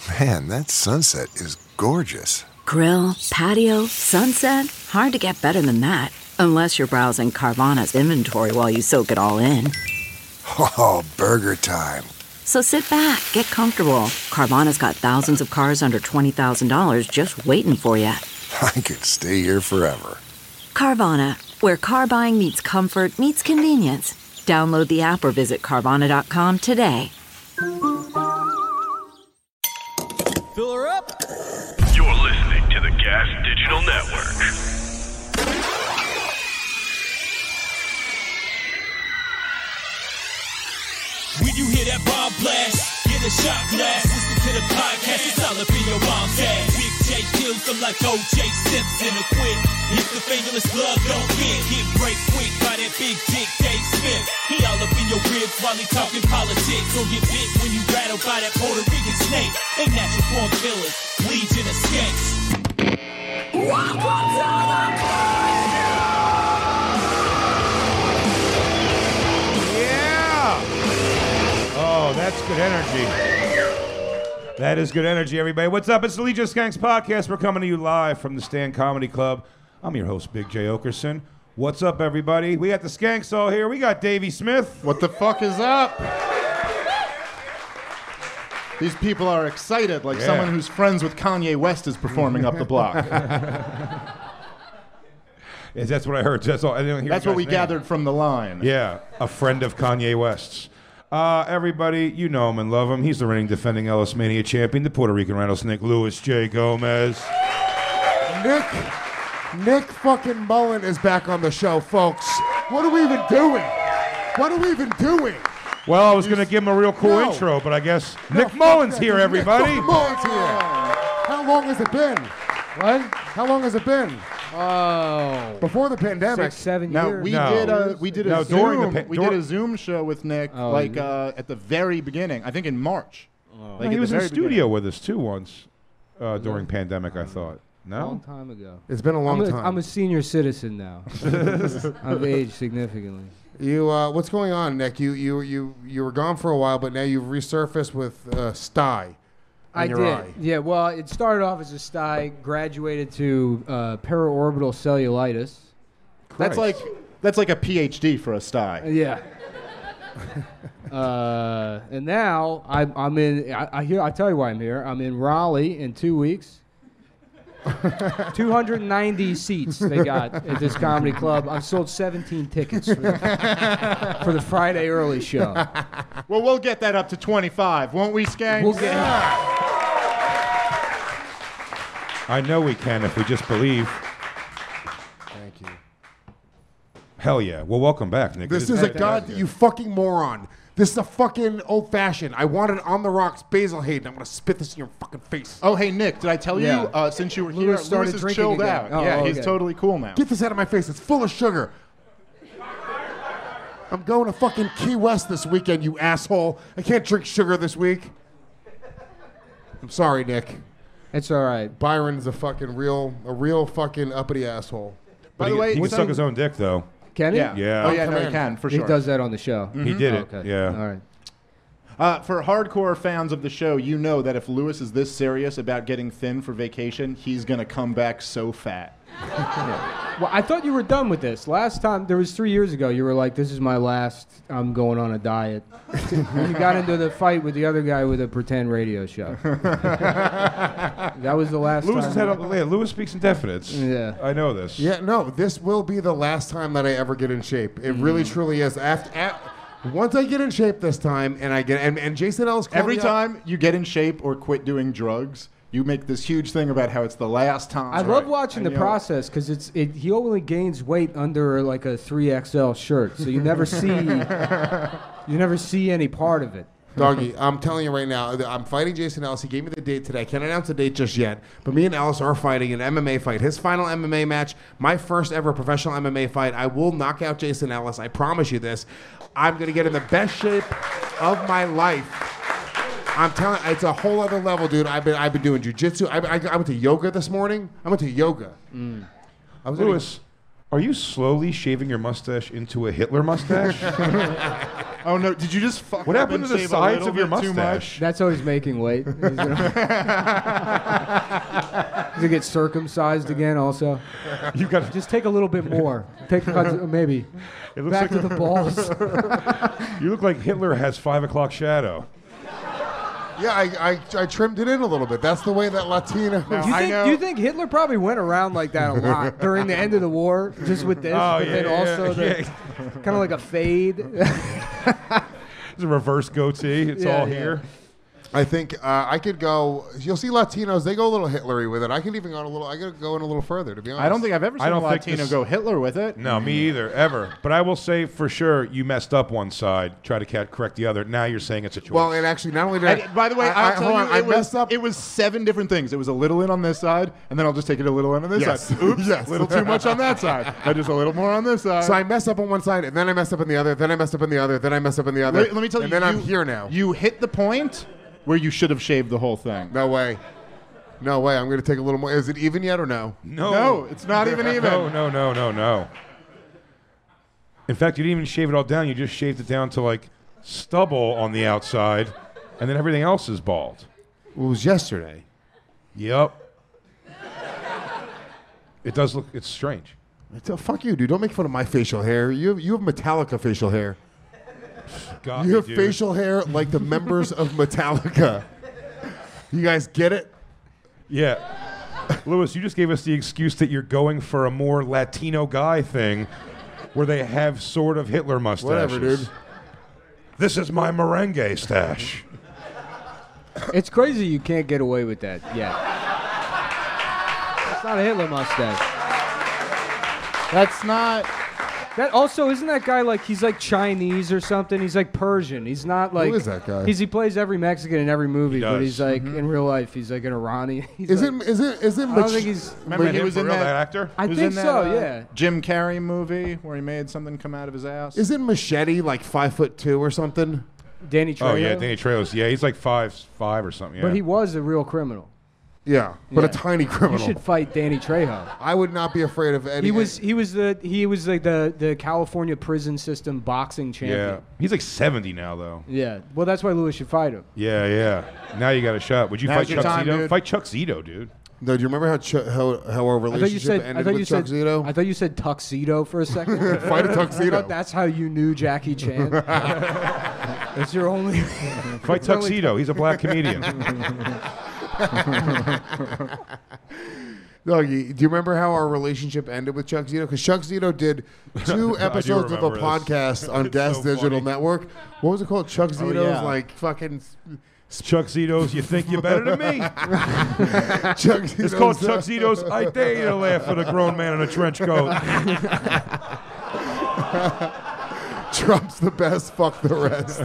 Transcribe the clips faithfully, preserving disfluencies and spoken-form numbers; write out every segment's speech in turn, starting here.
Man, that sunset is gorgeous. Grill, patio, sunset. Hard to get better than that. Unless you're browsing Carvana's inventory while you soak it all in. Oh, burger time. So sit back, get comfortable. Carvana's got thousands of cars under twenty thousand dollars just waiting for you. I could stay here forever. Carvana, where car buying meets comfort, meets convenience. Download the app or visit Carvana dot com today. Fill her up. You're listening to the Gas Digital Network. When you hear that bomb blast, get a shot glass. Listen to the podcast, it's all up in your mom's ass. Big J kills them like O J Simpson. A quit, if the fingerless glove don't fit, get break quick by that big dick Dave Smith. He all up in your ribs while he talking politics. Or get bit when you rattled by that Puerto Rican snake. They natural born killers, legion of skanks. Welcome to the party! Oh, that's good energy. That is good energy, everybody. What's up? It's the Legion of Skanks podcast. We're coming to you live from the Stand Comedy Club. I'm your host, Big J Okerson. What's up, everybody? We got the Skanks all here. We got Davey Smith. What the fuck is up? These people are excited, like Yeah. someone who's friends with Kanye West is performing up the block. Yes, that's what I heard. That's all. I didn't hear That's your what we guy's name. gathered from the line. Yeah, a friend of Kanye West's. Uh, everybody, you know him and love him. He's the reigning defending Ellis Mania champion, the Puerto Rican rattlesnake, Louis J. Gomez. Nick, Nick fucking Mullen is back on the show, folks. What are we even doing? What are we even doing? Well, I was going to give him a real cool No. intro, but I guess No, Nick fuck Mullen's that. here, Nick everybody. fucking Mullen's here. How long has it been? What? How long has it been? Oh. Before the pandemic. Six, seven Now years. we No. did a we did a No, Zoom during the pa- we dur- did a Zoom show with Nick Oh, like yeah. uh, at the very beginning. I think in March. Oh. Like he at was the in very studio beginning. with us, too, once uh, during pandemic, I thought. A long No? time ago. It's been a long I'm a, time. I'm a senior citizen now. I've aged significantly. You, uh, what's going on, Nick? You, you, you, you were gone for a while, but now you've resurfaced with uh, sty. In I your did. eye. Yeah, well, it started off as a sty, graduated to uh, paraorbital cellulitis. That's like that's like a P H D for a sty. Yeah. uh, and now I'm, I'm in. I, I hear. I tell you why I'm here. I'm in Raleigh in two weeks. two hundred ninety seats they got at this comedy club. I've sold seventeen tickets for the, for the Friday early show. Well, we'll get that up to twenty-five, won't we, Skanks? We'll get. I know we can if we just believe. Thank you. Hell yeah. Well, welcome back, Nick. This It is a great to god, have you. you fucking moron. This is a fucking old fashioned. I wanted on the rocks Basil Hayden. I'm gonna spit this in your fucking face. Oh, hey Nick, did I tell Yeah. you uh, since you were Louis here, started Louis is drinking chilled again. out. Oh, yeah, oh, he's okay. totally cool now. Get this out of my face. It's full of sugar. I'm going to fucking Key West this weekend, you asshole. I can't drink sugar this week. I'm sorry, Nick. It's all right. Byron's a fucking real, a real fucking uppity asshole. By But the he, way, he can some- suck his own dick, though. Can he? Yeah. Yeah. Oh yeah, Come no, he in. can for He sure. does that on the show. He did it. Okay. Yeah. All right. Uh, for hardcore fans of the show, you know that if Louis is this serious about getting thin for vacation, he's gonna come back so fat. Well, I thought you were done with this. Last time, there was three years ago, you were like, this is my last, I'm going on a diet. And you got into the fight with the other guy with a pretend radio show. That was the last Louis time. has had a, yeah, Louis speaks indefinites. Yeah. I know this. Yeah, no, this will be the last time that I ever get in shape. It really, truly is. After, a once I get in shape this time, and I get, and, and Jason Ellis called Every me up- time you get in shape or quit doing drugs, you make this huge thing about how it's the last time. I love watching And, the you know, process because it's it, he only gains weight under like a three X L shirt, so you never see you never see any part of it. Doggy, I'm telling you right now, that I'm fighting Jason Ellis. He gave me the date today. I can't announce the date just yet, but me and Ellis are fighting an M M A fight. His final M M A match, my first ever professional M M A fight. I will knock out Jason Ellis. I promise you this. I'm going to get in the best shape of my life. I'm telling you, it's a whole other level, dude. I've been I've been doing jujitsu. I, I, I went to yoga this morning. I went to yoga. I was in a- Louis, Are you slowly shaving your mustache into a Hitler mustache? Oh no! Did you just fuck What up happened and to the shave a sides little of your bit too mustache? That's how he's making weight. He's gonna, he's gonna get circumcised again. Also, You got just take a little bit more. Take uh, maybe It looks back like to the balls. You look like Hitler has five o'clock shadow. Yeah, I, I, I trimmed it in a little bit. That's the way that Latino. Do you, I think, know- do you think Hitler probably went around like that a lot during the end of the war, just with this, Oh, but yeah, then yeah, also the yeah. kind of like a fade? It's a reverse goatee. It's Yeah, all yeah. here. I think uh, I could go. You'll see Latinos; they go a little Hitlery with it. I could even go a little. I could go in a little further. To be honest, I don't think I've ever I seen a don't think Latino this- go Hitler with it. No, me either, ever. But I will say for sure, you messed up one side, try to ca- correct the other. Now you're saying it's a choice. Well, and actually, not only did I, by the way, I, I'll I, tell hold you, on, I it was, messed up. it was seven different things. It was a little in on this side, and then I'll just take it a little in on this Yes. side. Oops, Yes. a little too much on that side. I just a little more on this side. So I messed up on one side, and then I messed up on the other. Then I messed up on the other. Then I messed up on the other. let, let me tell and you, then you, I'm here now. You hit the point where you should have shaved the whole thing. No way. No way. I'm going to take a little more. Is it even yet or no? no. No, it's not even even. No, no, no, no, no. In fact, you didn't even shave it all down. You just shaved it down to like stubble on the outside, and then everything else is bald. It was yesterday. Yep. It does look. It's strange. Tell- Fuck you, dude. Don't make fun of my facial hair. You have, you have Metallica facial hair. Got You me, have dude. facial hair like the members of Metallica. You guys get it? Yeah. Lewis, you just gave us the excuse that you're going for a more Latino guy thing where they have sort of Hitler mustaches. Whatever, dude. This is my merengue stash. It's crazy you can't get away with that yet. It's not a Hitler mustache. That's not. That also isn't that guy like he's like Chinese or something? He's like Persian. He's not like is that guy? He's he plays every Mexican in every movie, He but does. he's like in real life he's like an Iranian. He's Is like, it? Is it? Is it? I don't think he's. Remember he Him was for in real, that. that actor? I was think in that, so. uh, Yeah. Jim Carrey movie where he made something come out of his ass. Isn't Machete like five foot two or something? Danny Trejo. Oh yeah, Danny Trejo's. Yeah, he's like five, five or something. Yeah. But he was a real criminal. Yeah, but a Yeah. tiny You criminal. should fight Danny Trejo. I would not be afraid of any. He was he was the he was like the the California prison system boxing yeah, champion. he's like seventy now though. Yeah. Well, that's why Lewis should fight him. Yeah, yeah. Now you got a shot. Would you Now's fight your Chuck time, Zito? dude. Fight Chuck Zito, dude. No, do you remember how Ch- how how our I thought you relationship said ended I thought with you Chuck said Zito? I thought you said tuxedo for a second. Fight a I tuxedo. thought that's how you knew Jackie Chan. That's your only. Fight Tuxedo. He's a black comedian. Doggy, do you remember how our relationship ended with Chuck Zito? Because Chuck Zito did two episodes of a remember this. podcast on It's Gas so Digital funny. Network. What was it called? Chuck Zito's yeah. like fucking. Chuck Zito's. You think you're better than me? Chuck Zito's, It's called uh, Chuck Zito's. I dare you to laugh at a grown man in a trench coat. Trump's the best. Fuck the rest.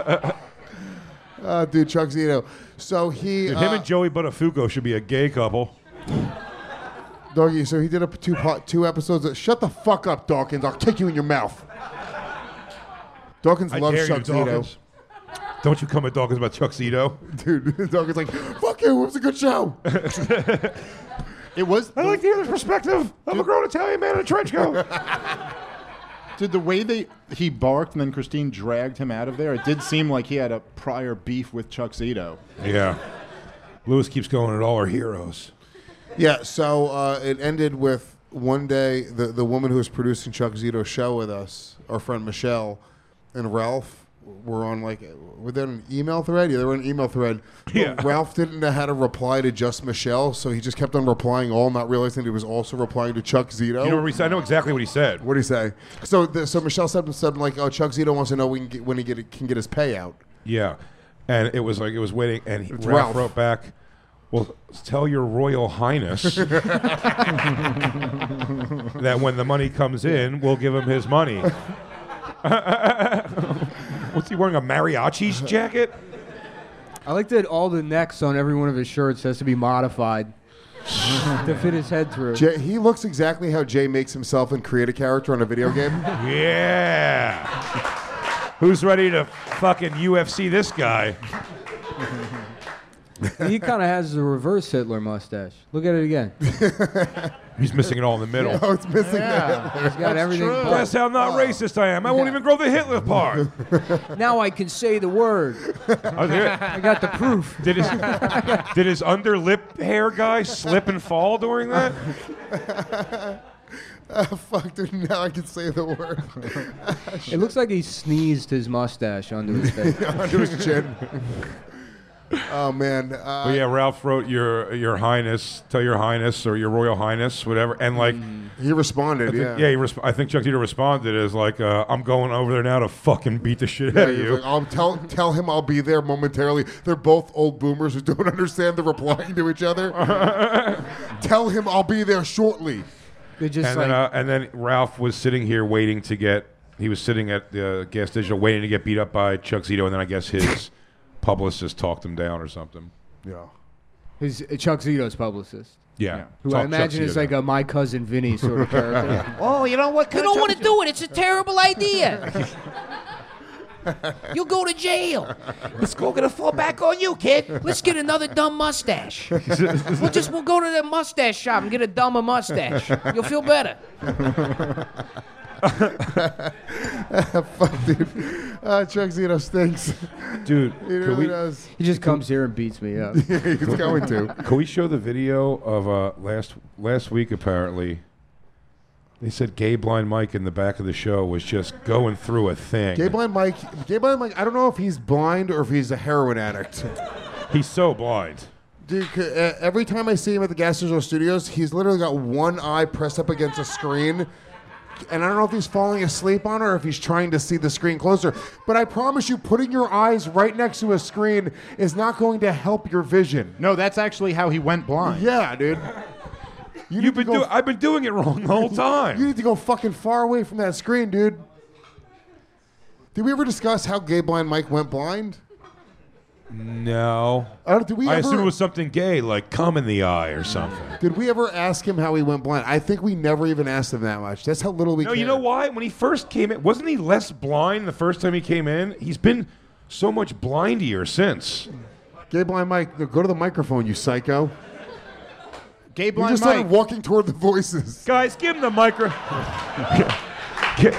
uh, dude, Chuck Zito. So he. Dude, uh, him and Joey Buttafuoco should be a gay couple. Doggy, so he did a two po- two episodes. Of, shut the fuck up, Dawkins. I'll kick you in your mouth. Dawkins I loves dare Chuck you, Zito. Dawkins. Don't you come at Dawkins about Chuck Zito. Dude, Dawkins like, fuck you, it was a good show. It was. I like to hear the perspective of a grown Italian man in a trench coat. Did the way they he barked and then Christine dragged him out of there? It did seem like he had a prior beef with Chuck Zito. Yeah. Lewis keeps going at all our heroes. Yeah, so uh, it ended with one day, the, the woman who was producing Chuck Zito's show with us, our friend Michelle and Ralph, were on like, were they on an email thread? Yeah, they were on an email thread. Yeah. Ralph didn't know how to reply to just Michelle, so he just kept on replying all, not realizing he was also replying to Chuck Zito. You know what he said? I know exactly what he said. What did he say? So, the, so Michelle said something like, "Oh, Chuck Zito wants to know when, get, when he get, can get his payout." Yeah. And it was like, it was waiting. And he, It's Ralph, Ralph. wrote back, well, tell your Royal Highness that when the money comes in, we'll give him his money. What's he wearing, a mariachi's jacket? I like that all the necks on every one of his shirts has to be modified to fit his head through. Jay, he looks exactly how Jay makes himself and create a character on a video game. Yeah. Who's ready to fucking U F C this guy? He kind of has the reverse Hitler mustache. Look at it again. He's missing it all in the middle. Oh, it's missing Yeah. that. He's got everything. true. but- That's how not racist I am. I won't even grow the Hitler part. Now I can say the word. Oh, there- I got the proof. Did his did his under lip hair guy slip and fall during that? Oh, fuck, dude. Now I can say the word. It looks like he sneezed his mustache onto his face. Under his chin. Oh, man. Uh, But yeah, Ralph wrote your your Highness, tell your Highness or your Royal Highness, whatever, and like. He responded, I think, yeah. yeah, he resp- I think Chuck Tito responded as like, uh, "I'm going over there now to fucking beat the shit Yeah, out of he was you." like, I'll tell tell him I'll be there momentarily. They're both old boomers who don't understand the replying to each other. Tell him I'll be there shortly. They just and like then uh, and then Ralph was sitting here waiting to get. He was sitting at the Gas Digital waiting to get beat up by Chuck Zito, and then I guess his publicist talked him down or something. Yeah. his uh, Chuck Zito's publicist, Yeah, who Talk I imagine Chuck is Zito like down. a My Cousin Vinny sort of character. Oh, you know what? You don't want to do it. It's a terrible idea. You'll go to jail. It's all gonna fall back on you, kid. Let's get another dumb mustache. We'll just we'll go to the mustache shop and get a dumber mustache. You'll feel better. Fuck, dude. Uh, Chuck Zito stinks. dude. He Can really we does. He just comes here and beats me up. Yeah, he's going to. can we show the video of uh, last last week? Apparently, they said Gay Blind Mike in the back of the show was just going through a thing. Gay Blind Mike. Gay Blind Mike. I don't know if he's blind or if he's a heroin addict. He's so blind. Dude, c- uh, every time I see him at the Gas Digital Studios, he's literally got one eye pressed up against a screen. And I don't know if he's falling asleep on it or if he's trying to see the screen closer. But I promise you, putting your eyes right next to a screen is not going to help your vision. No, that's actually how he went blind. Yeah, dude. You You've need to been go- doing. I've been doing it wrong the whole You time. need to go fucking far away from that screen, dude. Did we ever discuss how Gay Blind Mike went blind? No, Uh, did we I ever? assume it was something gay, like cum in the eye or something. Did we ever ask him how he went blind? I think we never even asked him that much. That's how little we. No, you cared. know why? When he first came in, wasn't he less blind the first time he came in? He's been so much blindier since. Gay Blind Mike, go to the microphone, you psycho. Gay We blind just started Mike. walking toward the voices. Guys, give him the micro. Get-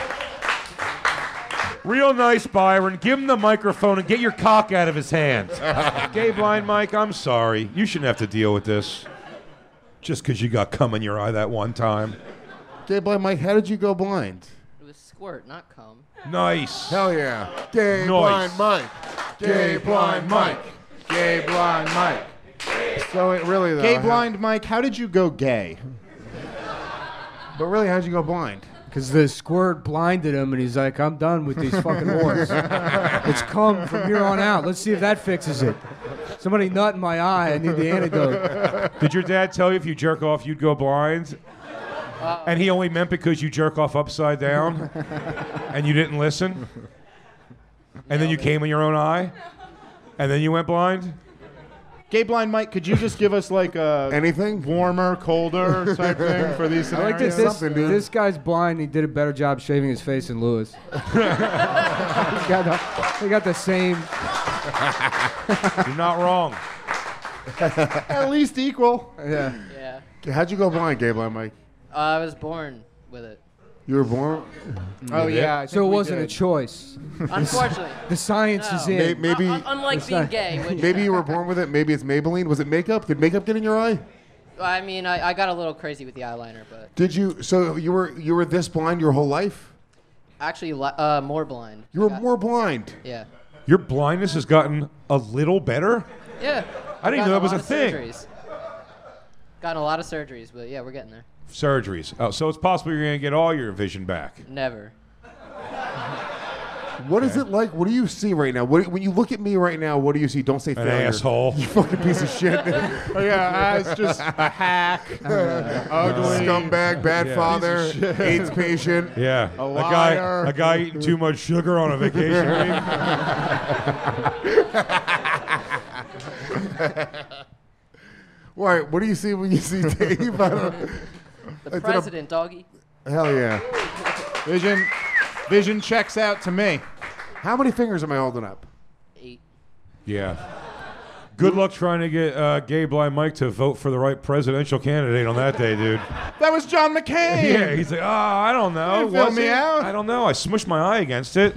Real nice, Byron. Give him the microphone and get your cock out of his hand. Gay Blind Mike, I'm sorry. You shouldn't have to deal with this. Just because you got cum in your eye that one time. Gay Blind Mike, how did you go blind? It was squirt, not cum. Nice. Hell yeah. Gay Nice. Blind Mike. Gay Blind Mike. Gay blind Mike. So it really though. Gay how- blind Mike, how did you go gay? But really, how'd you go blind? Because the squirt blinded him, and he's like, I'm done with these fucking whores. It's cum from here on out. Let's see if that fixes it. Somebody nut in my eye. I need the antidote. Did your dad tell you if you jerk off, you'd go blind? And he only meant because you jerk off upside down? And you didn't listen? And then you came in your own eye? And then you went blind? Gay blind Mike, could you just give us like a Anything? warmer, colder type thing for these I like scenarios? that this, something, dude. this guy's blind. He did a better job shaving his face than Lewis. He's got the, they got the same. You're not wrong. At least equal. Yeah. Yeah. How'd you go blind, Gay Blind Mike? Uh, I was born with it. You were born. Oh yeah. I So think it we wasn't a did. choice. Unfortunately. The science is No. in. May- maybe, Un- un- unlike being not- gay, which maybe you were born with it. Maybe it's Maybelline. Was it makeup? Did makeup get in your eye? I mean, I, I got a little crazy with the eyeliner, but Did you? So you were you were this blind your whole life? actually, li- uh, more blind. You were Got- more blind. Yeah. Your blindness has gotten a little better? Yeah. I didn't Gotten know that a was lot a of thing. Surgeries. Gotten a lot of surgeries, but yeah, we're getting there. Surgeries. Oh, so it's possible you're going to get all your vision back. Never. What is it like? What do you see right now? What, when you look at me right now, what do you see? Don't say An failure. asshole. You fucking piece of shit. Oh, yeah, uh, it's just a hack, ugly, Scumbag, bad Yeah. father, AIDS patient. Yeah. A A guy, liar. a guy eating too much sugar on a vacation week. All right, what do you see when you see Dave? I don't, The It's in a- president, doggy. hell yeah. vision. Vision checks out to me. How many fingers am I holding up? Eight. Yeah. Good luck trying to get uh, Gay Blind Mike to vote for the right presidential candidate on that day, dude. That was John McCain. Yeah, he's like, oh, I don't know. You fill Was me it? out. I don't know. I smushed my eye against it.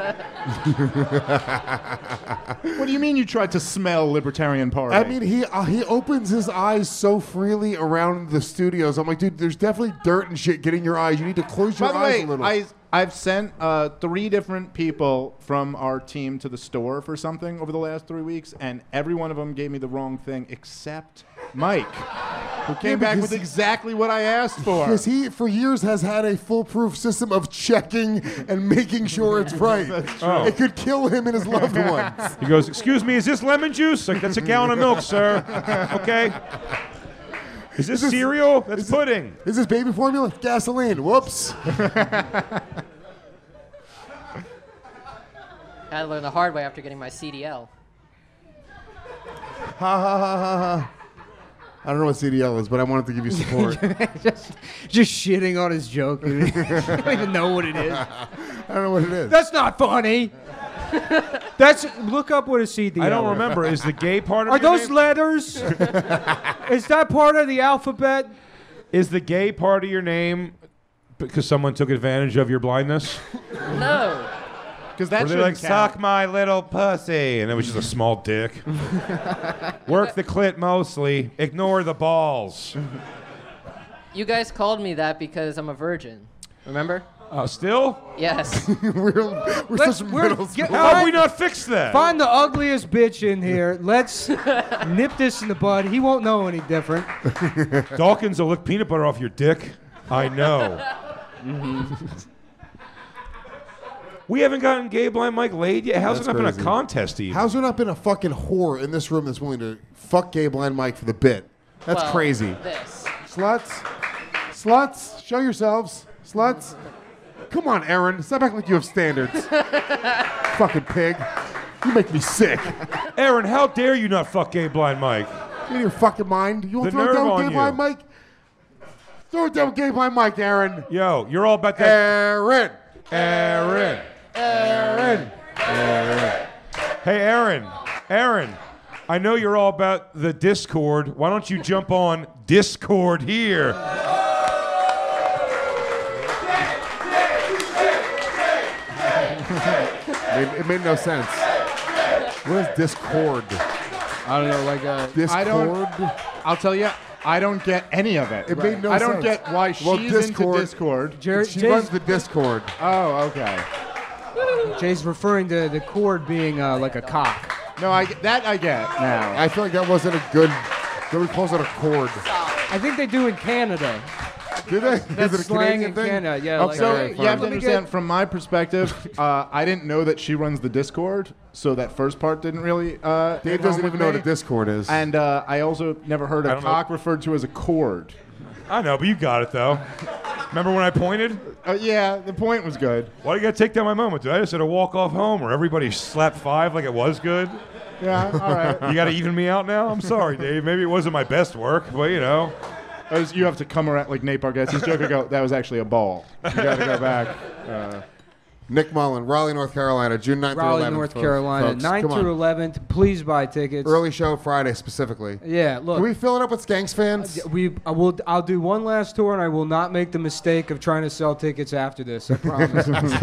What do you mean you tried to smell Libertarian Party? I mean, he uh, he opens his eyes so freely around the studios. I'm like, dude, there's definitely dirt and shit getting your eyes. You need to close your By the eyes way, a little. I, I've sent uh, three different people from our team to the store for something over the last three weeks, and every one of them gave me the wrong thing except Mike, who came back because- with exactly what I asked for. Because he, for years, has had a foolproof system of checking and making sure it's right. Oh. It could kill him and his loved ones. He goes, excuse me, is this lemon juice? Like, that's a gallon of milk, sir. Okay. Is this this- cereal? That's pudding. Is this baby formula? Gasoline. Whoops. I had to learn the hard way after getting my C D L. Ha ha ha ha ha. I don't know what C D L is, but I wanted to give you support. just, just shitting on his joke. Dude. I don't even know what it is. I don't know what it is. That's not funny. That's look up what a C D L. I don't is. remember. Is the gay part of Are your those name? letters? Is that part of the alphabet? Is the gay part of your name because someone took advantage of your blindness? No. Because that Were they shouldn't like, count. suck my little pussy, and it was just a small dick. Work the clit mostly. Ignore the balls. You guys called me that because I'm a virgin. Remember? Oh, still? Yes. we're we're Let's- such we're- middle get- school. How have we not fixed that? Find the ugliest bitch in here. Let's nip this in the bud. He won't know any different. Dawkins will lick peanut butter off your dick. I know. We haven't gotten Gay Blind Mike laid yet. How's That's it not been a crazy. contest even? How's there not been a fucking whore in this room that's willing to fuck Gay Blind Mike for the bit? That's Well, crazy. This. Sluts. Sluts. Show yourselves. Sluts. Come on, Aaron. Stop acting like you have standards. Fucking pig. You make me sick. Aaron, how dare you not fuck Gay Blind Mike? You in your fucking mind? You want The to throw it nerve down on with Gay you. Blind Mike? Throw it down with Gay Blind Mike, Aaron. Yo, you're all about that. Aaron. Aaron. Aaron. Hey, Aaron. Aaron, I know you're all about the Discord. Why don't you jump on Discord here? It, it made no sense. What is Discord? I don't know, like a Discord? I don't. I'll tell you, I don't get any of it. It made no I don't sense. get why she's Well, into Discord- Discord. Jer- She Jay's, runs the Discord. Oh, okay. Jay's referring to the cord being uh, like a cock. No, I that I get now. I feel like that wasn't a good. They would close it a cord. I think they do in Canada. Did they? That's is it a slang Canadian in thing? Canada. Yeah. Okay. like, So Alright, you have to Let me understand, get- from my perspective, uh, I didn't know that she runs the Discord, so that first part didn't really. Uh, Dave hit doesn't home even with know me. what a Discord is. And uh, I also never heard I a don't know. cock referred to as a cord. I know, but you got it, though. Remember when I pointed? Uh, yeah, the point was good. Why do you got to take down my moment, dude? I just had to walk off home where everybody slapped five like it was good. Yeah, all right. You got to even me out now? I'm sorry, Dave. Maybe it wasn't my best work, but you know. As you have to come around like Nate Bargatze's joke and go, that was actually a ball. You got to go back. Uh, Nick Mullen, Raleigh, North Carolina, June ninth through Raleigh, eleventh. North folks. Carolina, Folks, ninth come on. through eleventh. Please buy tickets. Early show Friday specifically. Yeah, look. Can we fill it up with Skanks fans? We, I will. I'll do one last tour, and I will not make the mistake of trying to sell tickets after this. I promise.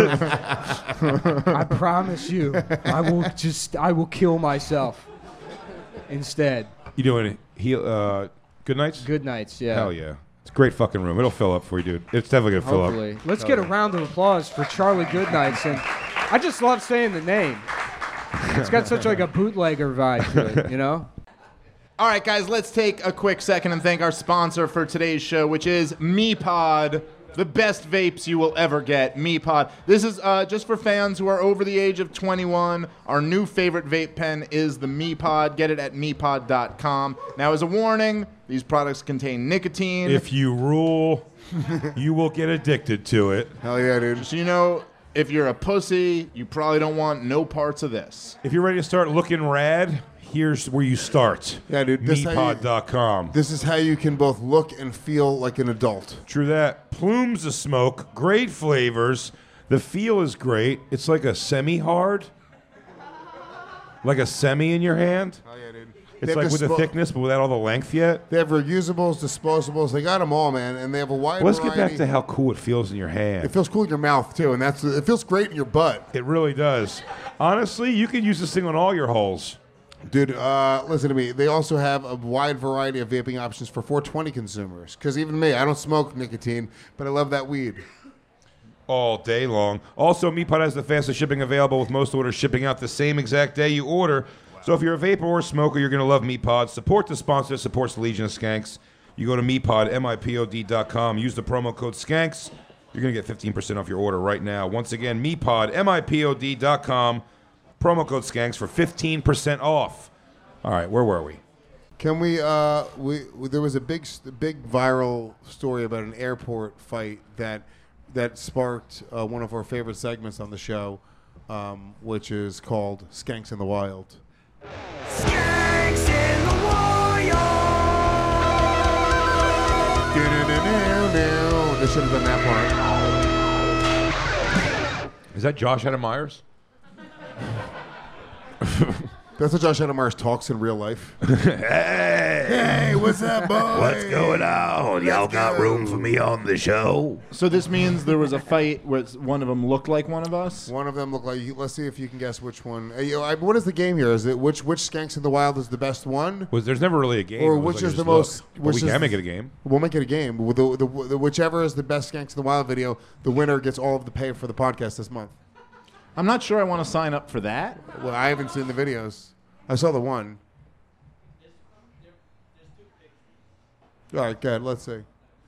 I promise you. I will just. I will kill myself instead. You doing heel, uh, good nights? Good nights. Yeah. Hell yeah. It's a great fucking room. It'll fill up for you, dude. It's definitely going to fill Hopefully. up. Let's get a round of applause for Charlie Goodnights, and I just love saying the name. It's got such like a bootlegger vibe to it, you know. all right, guys, let's take a quick second and thank our sponsor for today's show, which is MePod. The best vapes you will ever get, MePod. This is uh, just for fans who are over the age of twenty-one. Our new favorite vape pen is the MePod. Get it at mepod dot com. Now, as a warning, these products contain nicotine. If you rule, you will get addicted to it. Hell yeah, dude. So you know, if you're a pussy, you probably don't want no parts of this. If you're ready to start looking rad, here's where you start. Yeah, dude, this how you- mepod dot com. This is how you can both look and feel like an adult. True that. Plumes of smoke, great flavors. The feel is great. It's like a semi-hard. Like a semi in your hand. Oh yeah, dude. It's have like with the dispo- thickness, but without all the length yet. They have reusables, disposables. They got them all, man, and they have a wide Let's get variety. back to how cool it feels in your hand. It feels cool in your mouth too, and that's it feels great in your butt. It really does. Honestly, you can use this thing on all your holes. Dude, uh, listen to me. They also have a wide variety of vaping options for four twenty consumers. Because even me, I don't smoke nicotine, but I love that weed. All day long. Also, MePod has the fastest shipping available, with most orders shipping out the same exact day you order. So if you're a vapor or smoker, you're going to love MePod. Support the sponsor, supports the Legion of Skanks. You go to MePod, M I P O D dot com, use the promo code SKANKS. You're going to get fifteen percent off your order right now. Once again, MePod, M I P O D dot com, promo code SKANKS for fifteen percent off. All right, where were we? Can we, uh, we, there was a big, big viral story about an airport fight that that sparked uh, one of our favorite segments on the show, um, which is called Skanks in the Wild. Skanks in the wild. They should have done that part. Is that Josh Adam Myers? That's how Josh Adam Myers talks in real life. Hey, hey, what's up, boy? What's going on? Y'all got room for me on the show? So this means there was a fight where one of them looked like one of us? One of them looked like you. Let's see if you can guess which one. Hey, yo, I, what is the game here? Is it which which Skanks in the Wild is the best one? Was there's never really a game. Or It was which like is I the just most? looked. But Which we is can make the- it a game. We'll make it a game. The, the, the, whichever is the best Skanks in the Wild video, the winner gets all of the pay for the podcast this month. I'm not sure I want to sign up for that. Well, I haven't seen the videos. I saw the one. All right, good. Let's see.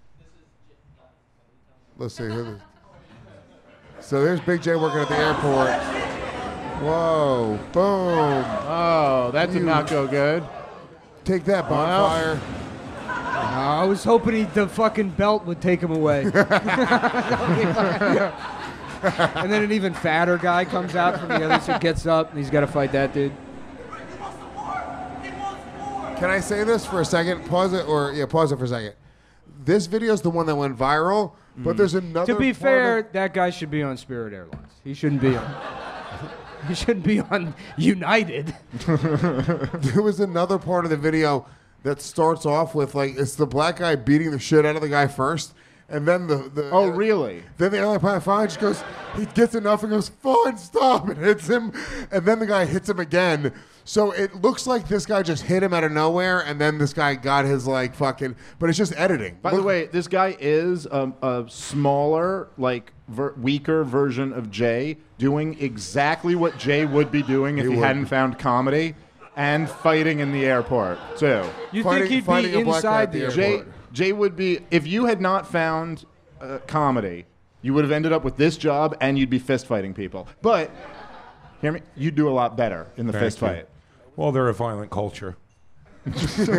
Let's see. Who the- So there's Big J working at the airport. Whoa! Boom! Oh, that did You- not go good. Take that, bonfire. I was hoping he, the fucking belt would take him away. And then an even fatter guy comes out from the other side, gets up, and he's got to fight that dude. Can I say this for a second? Pause it, or yeah, pause it for a second. This video is the one that went viral, but there's another. To be part fair, of- that guy should be on Spirit Airlines. He shouldn't be on. He shouldn't be on United. there was another part of the video that starts off with like it's the black guy beating the shit out of the guy first, and then the, the Oh, really? Then the other guy finally just goes, he gets enough and goes, fine, stop, and hits him, and then the guy hits him again. So it looks like this guy just hit him out of nowhere, and then this guy got his like fucking, but it's just editing. By the way, this guy is a, a smaller, like ver- weaker version of Jay, doing exactly what Jay would be doing if He he, would. hadn't found comedy, and fighting in the airport too. You Fighting- think he'd fighting be a black guy inside at the the airport. airport? Jay, Jay would be if you had not found uh, comedy, you would have ended up with this job, and you'd be fist fighting people. But hear me, you'd do a lot better in the Thank fist you. fight. Well, they're a violent culture. Look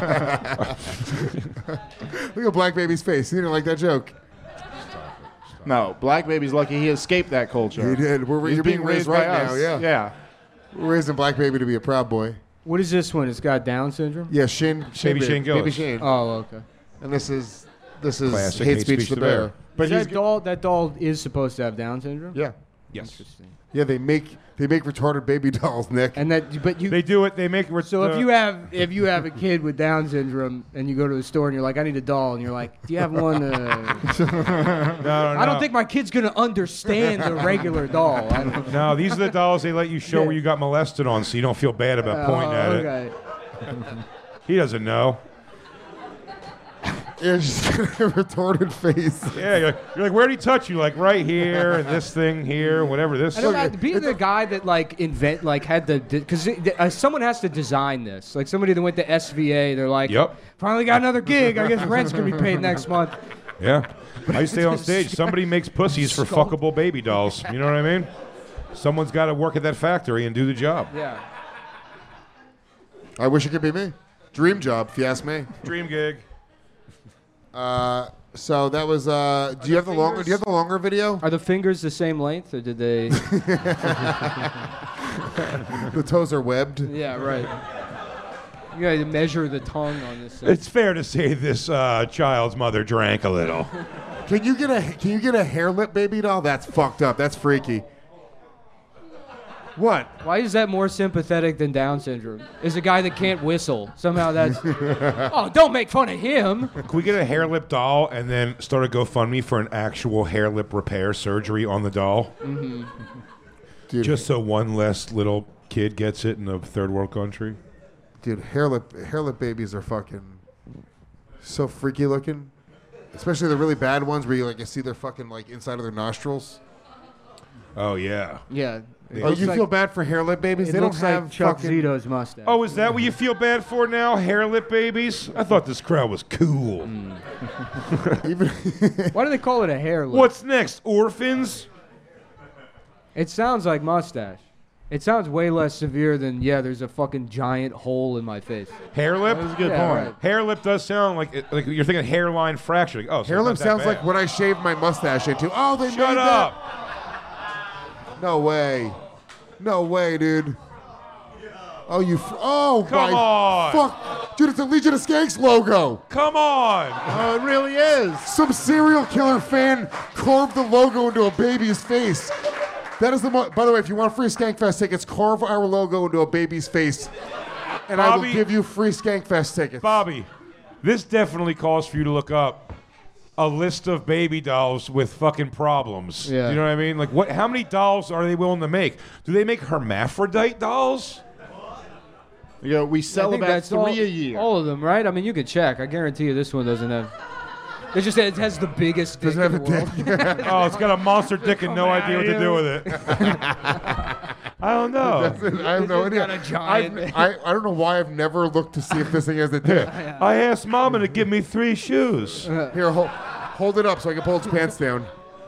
at Black Baby's face. He didn't like that joke. No, Black Baby's lucky he escaped that culture. He did. We're, He's you're being raised right by now. us. Yeah. Yeah. We're raising Black Baby to be a proud boy. What is this one? It's got Down syndrome? Yeah, Shane. Baby Shane Gillis. Baby Shane. Oh, okay. And this is this is Classic hate, speech, to the bear. But that doll, that doll is supposed to have Down syndrome? Yeah. Yes. Interesting. Yeah, they make they make retarded baby dolls, Nick. And that, but you. They do it. They make. Re- So if uh, you have if you have a kid with Down syndrome and you go to the store and you're like, I need a doll, and you're like, do you have one? Uh... no, no, I don't no. think my kid's gonna understand the regular doll. I don't... No, these are the dolls they let you show Yeah. where you got molested on, so you don't feel bad about pointing Oh, at it. okay. He doesn't know. Yeah, she's got a retarded face. Yeah, you're like, you're like, where'd he touch you? Like right here, and this thing here, whatever this. I don't know, being the guy that like invent like had the because uh, someone has to design this, like somebody that went to S V A, they're like, Yep. finally got another gig. I guess rent's gonna be paid next month. Yeah. I used to stay on stage. Somebody makes pussies for Skull. fuckable baby dolls. You know what I mean? Someone's got to work at that factory and do the job. Yeah. I wish it could be me. Dream job, if you ask me. Dream gig. Uh, so that was. Uh, do you have the longer? Do you have the longer video? Are the fingers the same length, or did they? The toes are webbed. Yeah, right. You gotta measure the tongue on this thing. It's fair to say this uh, child's mother drank a little. Can you get a Can you get a hair lip baby doll? That's fucked up. That's freaky. What? Why is that more sympathetic than Down syndrome? Is a guy that can't whistle. Somehow that's... oh, don't make fun of him. Can we get a hair lip doll and then start a GoFundMe for an actual hair lip repair surgery on the doll? Mm-hmm. Dude, Just so one less little kid gets it in a third world country. dude, hair lip, hair lip babies are fucking so freaky looking. Especially the really bad ones where you like you see their fucking like inside of their nostrils. Oh yeah. Yeah. It Oh, looks you like- feel bad for hair lip babies? It They don't looks have like Chuck fucking. Zito's mustache. Oh, is that what you feel bad for now? Hair lip babies? I thought this crowd was cool. Even Why do they call it a hair lip? What's next? Orphans? It sounds like mustache. It sounds way less severe than, yeah, there's a fucking giant hole in my face. Hair lip? That's a good Yeah, point. right. Hair lip does sound like like you're thinking hairline fracture. Like, oh, so hair it's lip not that sounds bad. like when I shaved my mustache into. Oh, they Shut made up. that. No way. No way, dude. Oh, you. F- oh, Come my. on. Fuck. Dude, it's a Legion of Skanks logo. Come on. Oh, it really is. Some serial killer fan carved the logo into a baby's face. That is the mo- By the way, if you want free Skankfest tickets, carve our logo into a baby's face, and I will Bobby- give you free Skankfest tickets. Bobby, this definitely calls for you to look up a list of baby dolls with fucking problems. Yeah. You know what I mean? Like, what? How many dolls are they willing to make? Do they make hermaphrodite dolls? You know, we I sell think about that's three all, a year. all of them, right? I mean, you can check. I guarantee you this one doesn't have... It just it has the biggest dick Doesn't have in a the world. dick. Oh, it's got a monster dick and no idea what to do with it. I don't know. I have no This idea. has got a giant- I've- I, I don't know why I've never looked to see if this thing has a dick. I asked Mama to give me three shoes. Here, hold, hold it up so I can pull its pants down.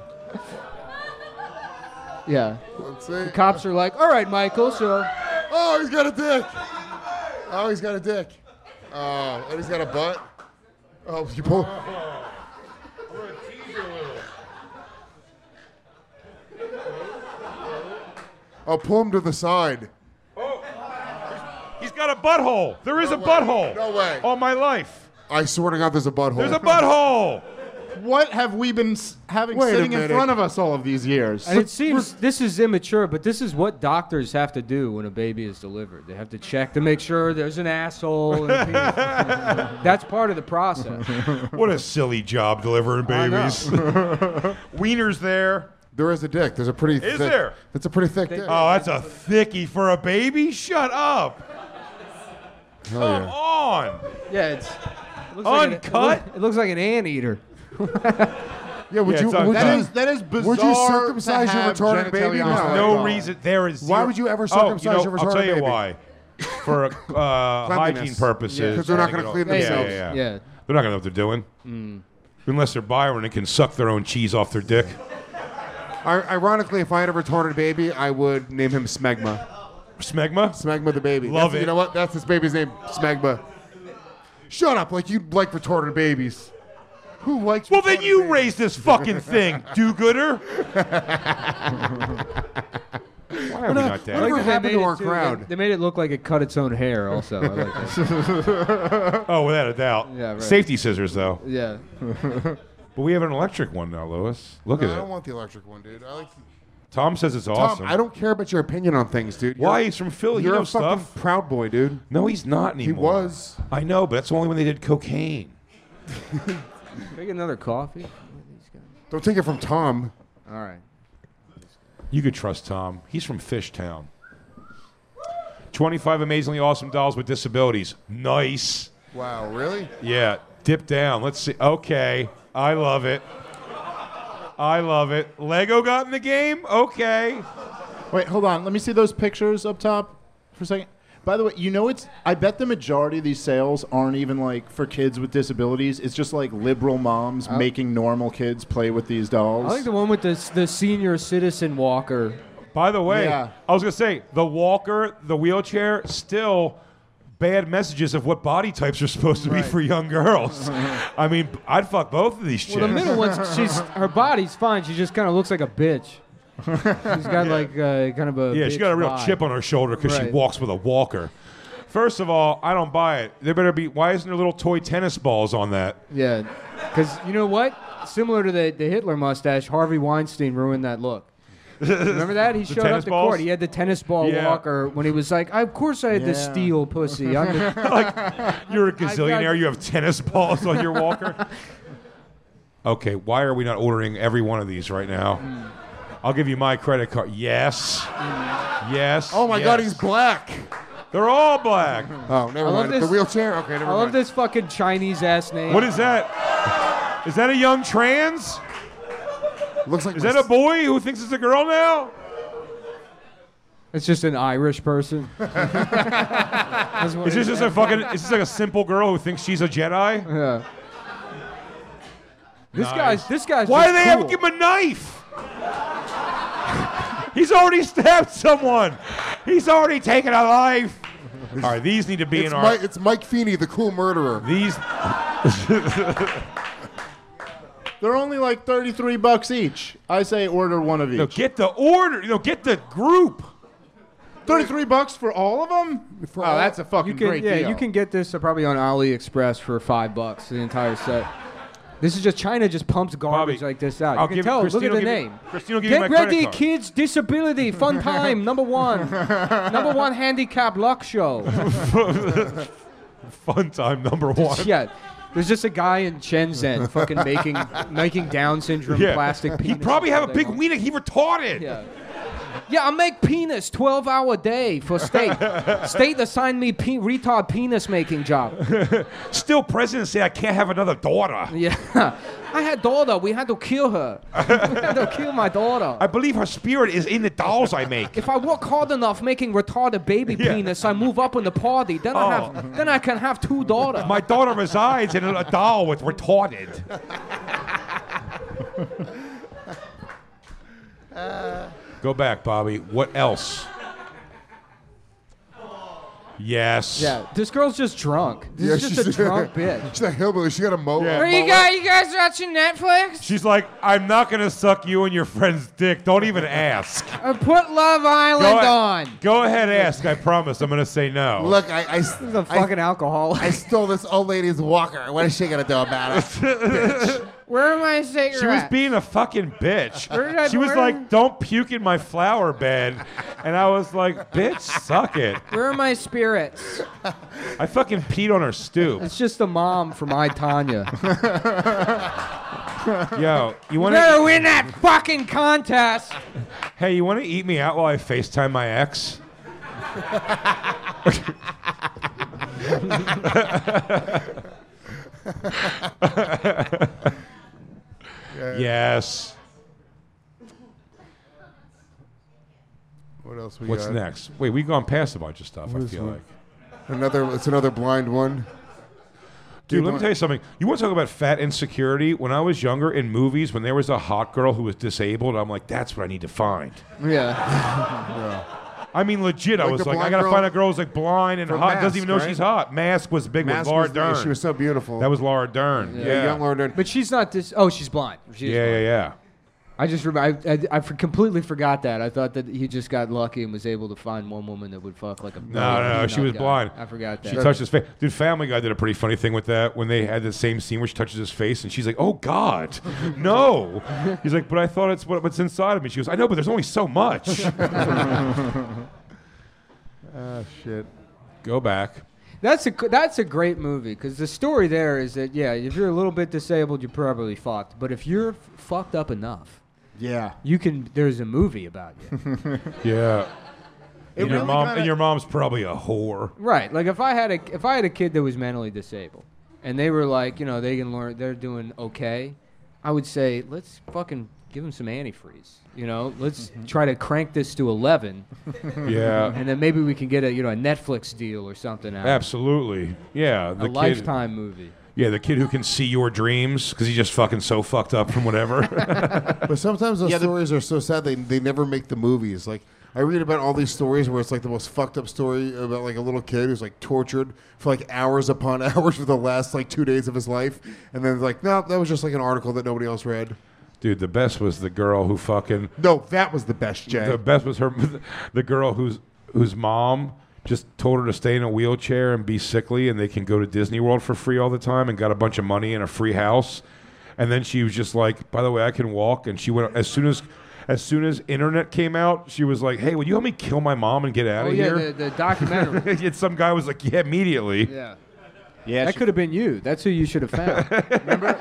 Yeah. Let's see. The cops are like, all right, Michael, so... Oh, he's got a dick. Oh, he's got a dick. Oh, and he's got a butt. Oh, you pull. Oh, pull him to the side. He's got a butthole. There is No a way. butthole. No way. All my life. I swear to God, there's a butthole. There's a butthole. What have we been s- having Wait a sitting in minute. front of us all of these years? And it seems this is immature, but this is what doctors have to do when a baby is delivered. They have to check to make sure there's an asshole. And a penis. That's part of the process. What a silly job delivering I know. babies. Wiener's there. There is a dick. There's a pretty. Is thick, there? That's a pretty thick dick. Oh, that's a thickie for a baby? Shut up. Hell Come yeah. on. Yeah, it's it looks like an- it, Uncut? look- it looks like an anteater. Yeah, would Yeah, you? it's on- Would that you? is that is bizarre. Would you circumcise to your have retarded baby? genitalia No. on There's a no doll. reason. There is Why zero- would you ever Oh, circumcise you know, your I'll retarded tell you baby? why. For uh, hygiene Cleanliness. purposes. Because they're not I gonna think clean it'll- themselves. Yeah, yeah, yeah. Yeah. They're not going to know what they're doing. Mm. Unless they're Byron and can suck their own cheese off their dick. I, ironically, if I had a retarded baby, I would name him Smegma. Smegma? Smegma the baby. Love That's- it. You know what? That's his baby's name, Smegma. Shut up! Like you like retarded babies. Who likes? Well, then retarded you babies? raised this fucking thing, do-gooder. Why are we not dead? Whatever They happened made to it our too- crowd? They, they made it look like it cut its own hair. Also, I like that. Oh, without a doubt. Yeah, right. Safety scissors, though. Yeah. But we have an electric one now, Lewis. Look No, I at don't it. want the electric one, dude. I like. Tom says it's Tom, awesome. I don't care about your opinion on things, dude. Why? You're- He's from Philly. He You're a knows fucking stuff. proud boy, dude. No, he's not anymore. He was. I know, but that's only when they did cocaine. Can I get another coffee? Don't take it from Tom. All right. You could trust Tom. He's from Fishtown. twenty-five amazingly awesome dolls with disabilities. Nice. Wow, really? Yeah, dip down. Let's see. Okay. I love it. I love it. Lego got in the game? Okay. Wait, hold on. Let me see those pictures up top for a second. By the way, you know it's. I bet the majority of these sales aren't even like for kids with disabilities. It's just like liberal moms Oh. making normal kids play with these dolls. I like the one with the the senior citizen walker. By the way, Yeah. I was going to say, the walker, the wheelchair, still bad messages of what body types are supposed to be Right. for young girls. I mean, I'd fuck both of these chicks. Well, the middle one's she's her body's fine. She just kind of looks like a bitch. She's got like uh, kind of a Yeah, she bitch got a real vibe. chip on her shoulder because she Right. walks with a walker. First of all, I don't buy it. There better be. Why isn't there little toy tennis balls on that? Yeah, because you know what? Similar to the the Hitler mustache, Harvey Weinstein ruined that look. Remember that? He The showed tennis up to balls? court. He had the tennis ball Yeah. walker when he was like, of course I had the Yeah. steel pussy. I'm the- like, you're a gazillionaire. You have tennis balls on your walker. Okay, why are we not ordering every one of these right now? Mm. I'll give you my credit card. Yes. Yes. Oh my yes. God, he's black. They're all black. Oh, never I love mind. The this- wheelchair. Okay, never I love mind. this fucking Chinese ass name. What is that? Is that a young trans? Looks like Is my that a boy who thinks it's a girl now? It's just an Irish person. That's what Is this it just a fucking? Is this like a simple girl who thinks she's a Jedi? Yeah. This Nice. guy's. This guy's. Why do just they cool. have to give him a knife? He's already stabbed someone. He's already taken a life. All right, these need to be It's, in our. Mike, it's Mike Feeney, the cool murderer. These. They're only like thirty-three bucks each. I say order one of each. No, get the order. No, get the group. thirty-three bucks for all of them? For oh, all- that's a fucking You can, great yeah, deal. you can get this uh, probably on AliExpress for five bucks. The entire set. This is just China just pumps garbage Bobby, like this out. I'll you can give- tell. Christine Look will at the give you- name. Christine will give you Get my credit ready, card. kids. Disability fun time number one. Number one handicap luck show. Fun time number one. Yeah. There's just a guy in Shenzhen fucking making making Down syndrome Yeah. plastic penis. He'd probably have a all day big long. wiener. He retarded. Yeah. Yeah, I make penis twelve hour day for state. State assigned me pe- retard penis making job. Still, president say I can't have another daughter. Yeah. I had daughter. We had to kill her. we had to kill my daughter. I believe her spirit is in the dolls I make. If I work hard enough making retarded baby Yeah. penis, I move up in the party. Then I Oh. have. Then I can have two daughters. My daughter resides in a doll with retarded. Go back, Bobby. What else? Yes. Yeah, this girl's just drunk. This Yeah, is just a she's- drunk bitch. She's a hillbilly. She got a mo. Yeah. a Are you mullet. guys, you guys watching Netflix? She's like, I'm not going to suck you and your friend's dick. Don't even ask. Uh, put Love Island Go, on. go ahead, ask. I promise. I'm going to say no. Look, I, I, This is a I, fucking alcoholic. I stole this old lady's walker. What is she gonna do about it? Bitch. Where are my cigarettes? She was being a fucking bitch. Where did I- She was where- like, don't puke in my flower bed. And I was like, bitch, suck it. Where are my spirits? I fucking peed on her stoop. It's just the mom from I, Tanya. Yo, you You want better to? win that fucking contest. Hey, you want to eat me out while I FaceTime my ex? Yes. What else we What's got? next? Wait, we've gone past a bunch of stuff. What I is feel one? like. Another. It's another blind one. Dude, let me tell you something. You want to talk about fat insecurity? When I was younger in movies, when there was a hot girl who was disabled, I'm like, that's what I need to find. Yeah. I mean, legit. I Like was the like, I blind gotta girl find a girl who's like blind and from hot, doesn't Mask, even know right? she's hot. Mask was big Mask with Laura was, Dern. She was so beautiful. That was Laura Dern. Yeah, yeah, yeah, young Laura Dern. But she's not this. Oh, she's blind. She is yeah, blind. yeah, I just rem- I, I, I for- completely forgot that. I thought that he just got lucky and was able to find one woman that would fuck like a. No, no, no, she was guy. blind. I forgot that. She touched his face. Dude, Family Guy did a pretty funny thing with that when they had the same scene where she touches his face and she's like, "Oh God, no!" He's like, "But I thought it's what, what's inside of me." She goes, "I know, but there's only so much." Ah, shit. Go back. That's a that's a great movie because the story there is that yeah, if you're a little bit disabled, you're probably fucked. But if you're f- fucked up enough, Yeah. you can. There's a movie about you. Yeah. It And your really mom kinda- and your mom's probably a whore. Right. Like if I had a if I had a kid that was mentally disabled, and they were like, you know, they can learn, they're doing okay, I would say let's fucking give them some antifreeze. You know, let's try to crank this to eleven, Yeah. and then maybe we can get a you know a Netflix deal or something out. Absolutely. Yeah. A The kid, Lifetime movie. Yeah, the kid who can see your dreams because he's just fucking so fucked up from whatever. But sometimes those Yeah, the- stories are so sad they they never make the movies. Like I read about all these stories where it's like the most fucked up story about like a little kid who's like tortured for like hours upon hours for the last like two days of his life, and then like no, that was just like an article that nobody else read. Dude, the best was the girl who fucking. No, that was the best, Jay. The best was her, the girl whose whose mom just told her to stay in a wheelchair and be sickly, and they can go to Disney World for free all the time, and got a bunch of money and a free house. And then she was just like, "By the way, I can walk." And she went as soon as as soon as internet came out, she was like, "Hey, would you help me kill my mom and get out Oh of yeah, here?" the, the documentary. And some guy was like, "Yeah, immediately." Yeah. Yeah, That she- could have been you. That's who you should have found. remember?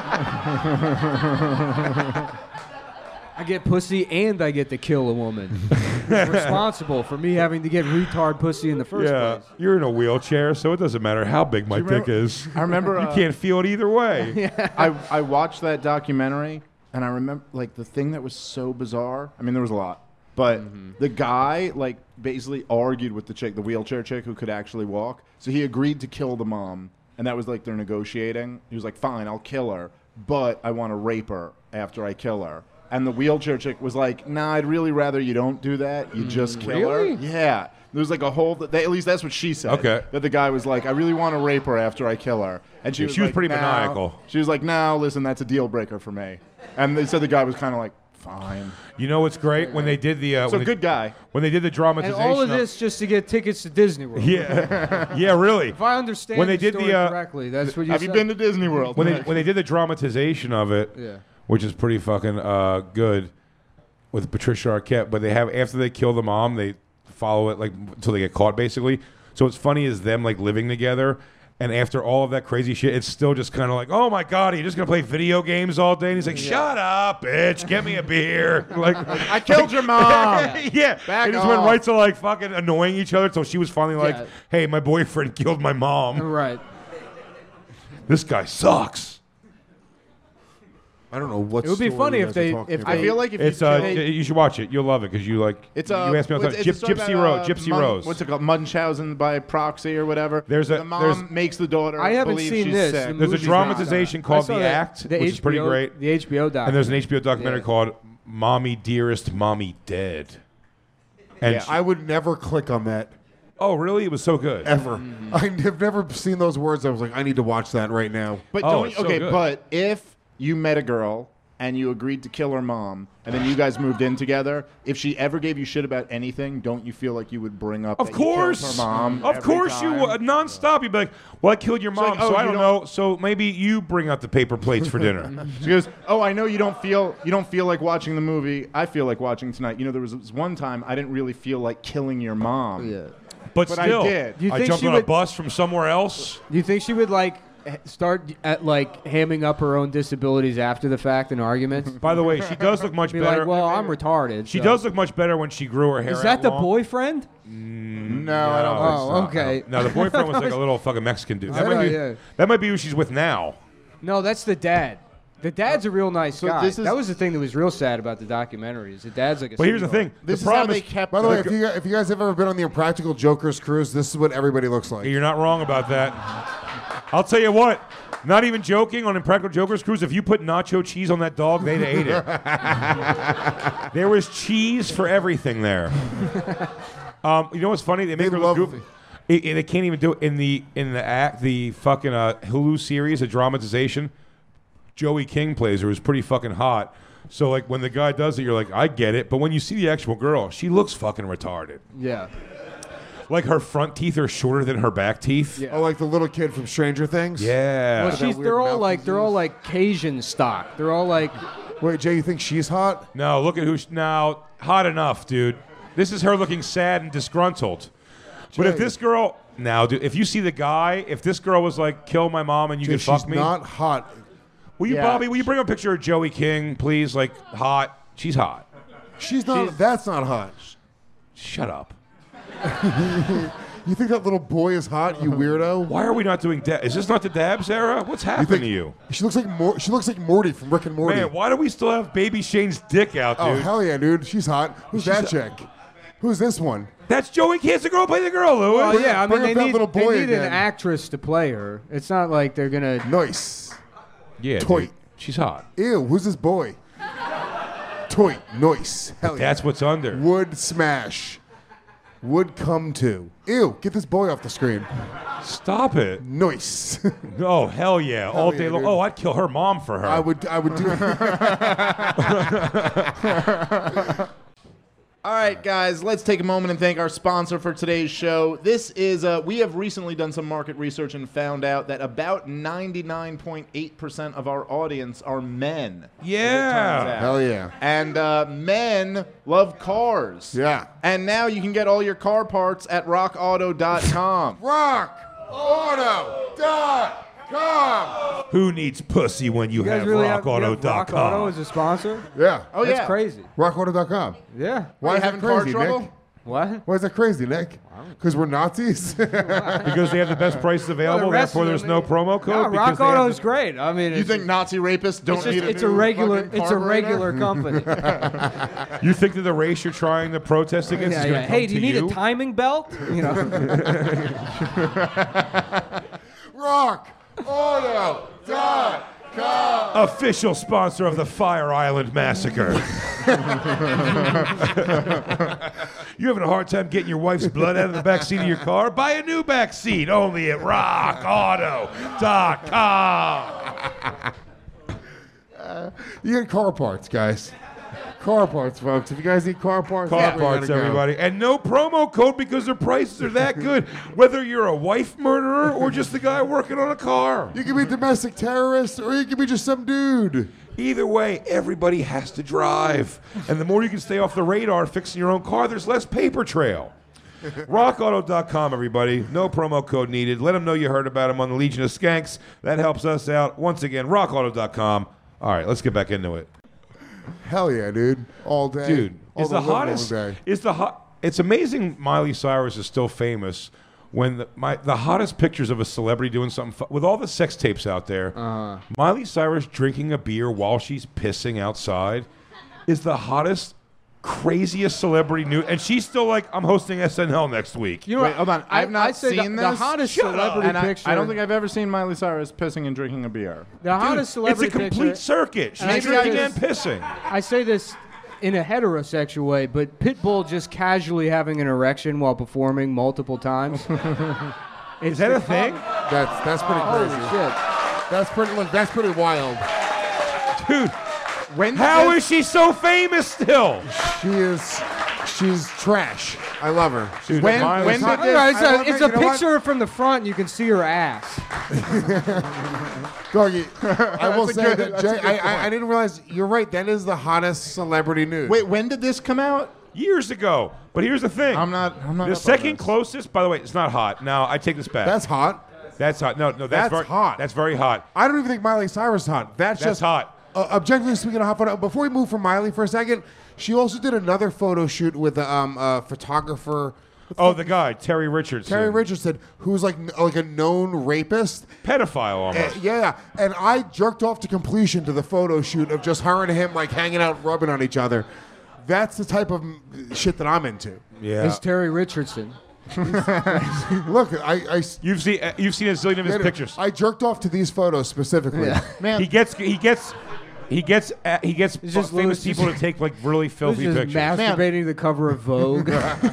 I get pussy and I get to kill a woman. Who's responsible for me having to get retard pussy in the first Yeah, place. you're in a wheelchair, so it doesn't matter how big my you dick remember- is. I remember, you uh, can't feel it either way. I, I watched that documentary, and I remember, like, the thing that was so bizarre. I mean, there was a lot. But Mm-hmm. the guy, like, basically argued with the chick, the wheelchair chick who could actually walk. So he agreed to kill the mom, and that was, like, they're negotiating. He was like, fine, I'll kill her, but I want to rape her after I kill her. And the wheelchair chick was like, nah, I'd really rather you don't do that. You just kill really? her. Yeah. There was like a whole, th- they, at least that's what she said. Okay. That the guy was like, I really want to rape her after I kill her. And she Yeah, was, she was like, pretty "No." maniacal. She was like, no, listen, that's a deal breaker for me. And they said the guy was kind of like, fine. You know what's great when they did the uh, So when they- good guy. when they did the And dramatization. all of this just to get tickets to Disney World. Yeah, yeah, really. If I understand When they the did the, story uh, correctly, that's what you Have said. you been to Disney World? when they when they did the dramatization of it, Yeah. which is pretty fucking uh, good with Patricia Arquette. But they have after they kill the mom, they follow it like until they get caught, basically. So what's funny is them like living together. And after all of that crazy shit, it's still just kind of like, oh my god, are you just gonna play video games all day? And he's like, shut up, bitch, get me a beer. Like, I killed your mom. yeah, Back they just went off. right to like fucking annoying each other. So she was finally like, Yeah. hey, my boyfriend killed my mom. Right. This guy sucks. I don't know what. It would be story funny you if guys are they- talking if about. I feel like if It's you uh, kill- you should watch it. You'll love it because you like. It's uh, you asked me all the time. it's- Gyp- it's a story Gypsy about, Rose. uh, Gypsy Mun- Rose. What's it called? Munchausen by proxy or whatever. There's a- the mom there's- makes the daughter. I haven't believe seen she's this. sick. The There's a movie's dramatization I called saw The that- Act, the which is pretty H B O great. The H B O documentary. And there's an H B O documentary Yeah. called "Mommy Dearest, Mommy Dead." And Yeah, she- I would never click on that oh, really? It was so good. ever. Mm-hmm. I have never seen those words. I was like, I need to watch that right now. But Oh, don't it's so okay, good. but if you met a girl and you agreed to kill her mom, and then you guys moved in together, if she ever gave you shit about anything, don't you feel like you would bring up Of that you killed course, her mom? of every course you time? would nonstop. You'd be like, "Well, I killed your She's mom, like, so "Oh, I you don't don't- know. So maybe you bring out the paper plates for dinner." She goes, "Oh, I know you don't feel you don't feel like watching the movie. I feel like watching tonight. You know, there was this one time I didn't really feel like killing your mom. Yeah. But, But I still, did. Do you I think jumped she on a would- bus from somewhere else. Do you think she would like h- start at like hamming up her own disabilities after the fact in arguments? By the way, she does look much Be better. like, well, I'm retarded. she so- does look much better when she grew her hair. Is out that the long. boyfriend? No, I don't. No, think Oh, so. okay. No, the boyfriend was like a little fucking Mexican dude. That, Oh, might be, yeah. that might be who she's with now. No, that's the dad. The dad's a real nice So guy. this is- that was the thing that was real sad about the documentary. Is the dad's like a. But here's the sweetheart. thing: This the is how problem they is, kept. By the way, the- if you, if you guys have ever been on the Impractical Jokers cruise, this is what everybody looks like. you're not wrong about that. I'll tell you what. Not even joking. On Impractical Jokers cruise, if you put nacho cheese on that dog, they'd ate it. There was cheese for everything there. Um, you know what's funny? They make They her look love goofy. It, it- they can't even do it in the in the act, the fucking uh, Hulu series, a dramatization. Joey King plays her, who's pretty fucking hot. So like when the guy does it, you're like, I get it. But when you see the actual girl, she looks fucking retarded. Yeah. Like her front teeth are shorter than her back teeth. Yeah. Oh, like the little kid from Stranger Things? Yeah. Well, that she's. weird They're all mouth like. They're all disease. like Cajun stock. They're all like. Wait, Jay, you think she's hot? No, look at who. Sh- now, hot enough, dude. This is her looking sad and disgruntled. But if Jay. this girl, now, dude, if you see the guy, if this girl was like, kill my mom and you Jay, could fuck she's me, not hot. will you, Yeah. Bobby? Will you bring up a picture of Joey King, please? Like, hot. She's hot. She's not. that's not hot. Shut up. You think that little boy is hot? You weirdo. Why are we not doing dab? Is this not the Dabs era? What's You happening think to you? she looks like Mor- she looks like Morty from Rick and Morty? Man, why do we still have Baby Shane's dick out, dude? oh hell yeah, dude. She's hot. Who's She's that a- chick? Who's this one? That's Joey King. It's the girl play the girl, Louis. Oh yeah, I bring mean up they that need, little they boy need an again. actress to play her. It's not like they're gonna. Nice. Yeah, Toy. dude. She's hot. Ew. Who's this boy? Toy. Nice. Hell yeah. That's what's under. Would smash. Would come to. Ew. Get this boy off the screen. Stop it. Nice. Oh, hell yeah. All yeah, day long. dude. Oh, I'd kill her mom for her. I would. I would do. Uh, All right, guys, let's take a moment and thank our sponsor for today's show. This is, uh, we have recently done some market research and found out that about ninety-nine point eight percent of our audience are men. Yeah. Hell yeah. And uh, men love cars. Yeah. And now you can get all your car parts at rock auto dot com. rock auto dot com. Who needs pussy when you, You guys have really rock have, you auto have dot Rock com? Auto as a sponsor? Yeah. Oh, That's yeah. crazy. rock auto dot com. Yeah. Why you is that having car crazy, trouble? Nick? What? Why is that crazy, Nick? Because we're Nazis? Because they have the best prices available, the rest therefore of there's them- no promo code. No, because Rock they have Auto's the- great. I mean, You it's, think Nazi rapists don't it's, just, need a it's new a regular fucking it's a carburetor? regular company. You think that the race you're trying to protest against Yeah, is yeah. going to come Hey, do you to need you? a timing belt? You know. rock auto dot com. Official sponsor of the Fire Island Massacre. You having a hard time getting your wife's blood out of the back seat of your car? Buy a new back seat only at rock auto dot com. You get car parts, guys. Car parts, folks. If you guys need car parts, Car that's where you parts, gotta go. everybody. And no promo code because their prices are that good. Whether you're a wife murderer or just the guy working on a car. You can be domestic terrorist, or you can be just some dude. Either way, everybody has to drive. And the more you can stay off the radar fixing your own car, there's less paper trail. rock auto dot com, everybody. No promo code needed. Let them know you heard about them on the Legion of Skanks. That helps us out. Once again, rock auto dot com. All right, let's get back into it. Hell yeah, dude. All day. Dude, All is the, live hottest. Day. Is the hot? It's amazing. Miley Cyrus is still famous. When the, my, the hottest pictures of a celebrity doing something fu- with all the sex tapes out there, Uh, Miley Cyrus drinking a beer while she's pissing outside is the hottest, craziest celebrity news. And she's still like, I'm hosting S N L next week. you know, Wait, hold on. I- I've not I'd say seen the, the this. hottest Shut up. celebrity And I, picture. I don't think I've ever seen Miley Cyrus pissing and drinking a beer. the hottest Dude, it's celebrity a complete picture. circuit. She's And I drinking say and this- pissing. I say this in a heterosexual way, but Pitbull just casually having an erection while performing multiple times. Is that a thing? That's that's pretty Holy crazy. shit. That's pretty. Look, that's pretty wild. Dude, When how did is she so famous still? She is. She's trash. I love her. Dude, When- Miley when Cyrus- did Yeah, it's I a, love it's it. a You know what? picture from the front. And you can see her ass. Doggy, I will That's a say good- that that's Jay, a good I, I, point. I didn't realize you're right. That is the hottest celebrity news. Wait, when did this come out? Years ago. But here's the thing. I'm not. I'm not. The up on second this. closest, by the way, it's not hot. Now I take this back. that's hot. That's hot. No, no, that's, That's very hot. That's very hot. I don't even think Miley Cyrus is hot. That's, That's just hot. Uh, objectively speaking, of hot photo. Before we move from Miley for a second, she also did another photo shoot with a um, uh, photographer. Oh, the guy, Terry Richardson. Terry Richardson, who's like n- like a known rapist. Pedophile almost. Uh, yeah, and I jerked off to completion to the photo shoot of just her and him like hanging out, rubbing on each other. That's the type of mm, shit that I'm into. yeah. It's Terry Richardson. Look, I, I You've seen uh, you've seen a zillion of his pictures. I jerked off to these photos specifically. Man, He gets he gets he gets uh, he gets It's just famous Louis- people to take like really Who's filthy just pictures. masturbating to the cover of Vogue.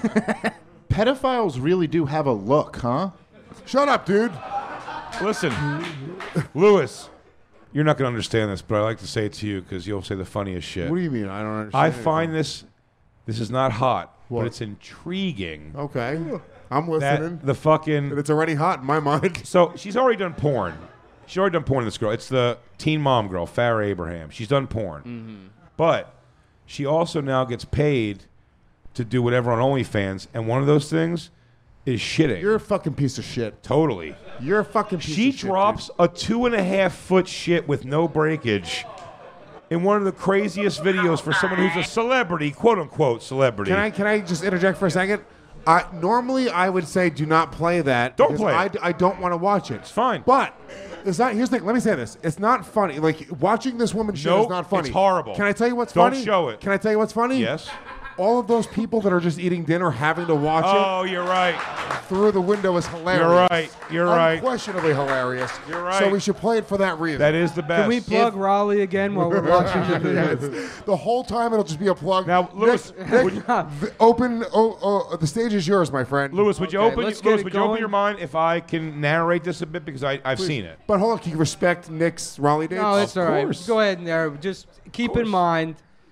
pedophiles really do have a look, huh? Shut up, dude. Listen, Lewis, you're not gonna understand this, but I like to say it to you because you'll say the funniest shit. What do you mean? I don't understand. I find this this is not hot, What? but it's intriguing. Okay, I'm That listening. the fucking But it's already hot in my mind. So she's already done porn. She's already done porn, this girl. It's the teen mom girl, Farrah Abraham. She's done porn. Mm-hmm. But she also now gets paid to do whatever on OnlyFans, and one of those things is shitting. You're a fucking piece of shit. totally. You're a fucking piece She of shit. drops a two and a half foot shit with no breakage in one of the craziest videos for someone who's a celebrity, quote unquote celebrity. Can I can I just interject for a second? I normally I would say do not play that. Don't because play I, it. I don't want to watch it. It's fine. But it's not. Here's the thing. Let me say this. It's not funny. Like watching this woman shit Nope, is not funny. it's horrible. Can I tell you what's Don't funny? show it. Can I tell you what's funny? Yes. All of those people that are just eating dinner having to watch Oh, you're right. it through the window is hilarious. You're right. You're right. Unquestionably hilarious. You're right. So we should play it for that reason. That is the best. Can we plug Raleigh again while we're watching the video? Yes. The whole time it'll just be a plug. Now, Lewis, Nick, Nick, would you- v- open. Oh, oh, the stage is yours, my friend. Lewis, would you Okay, open? let's Lewis, get it would you open going. your mind if I can narrate this a bit because I I've seen it. But hold on, can you respect Nick's Raleigh dates? No, it's Of all right. course. Go ahead and there. Just keep in course. mind,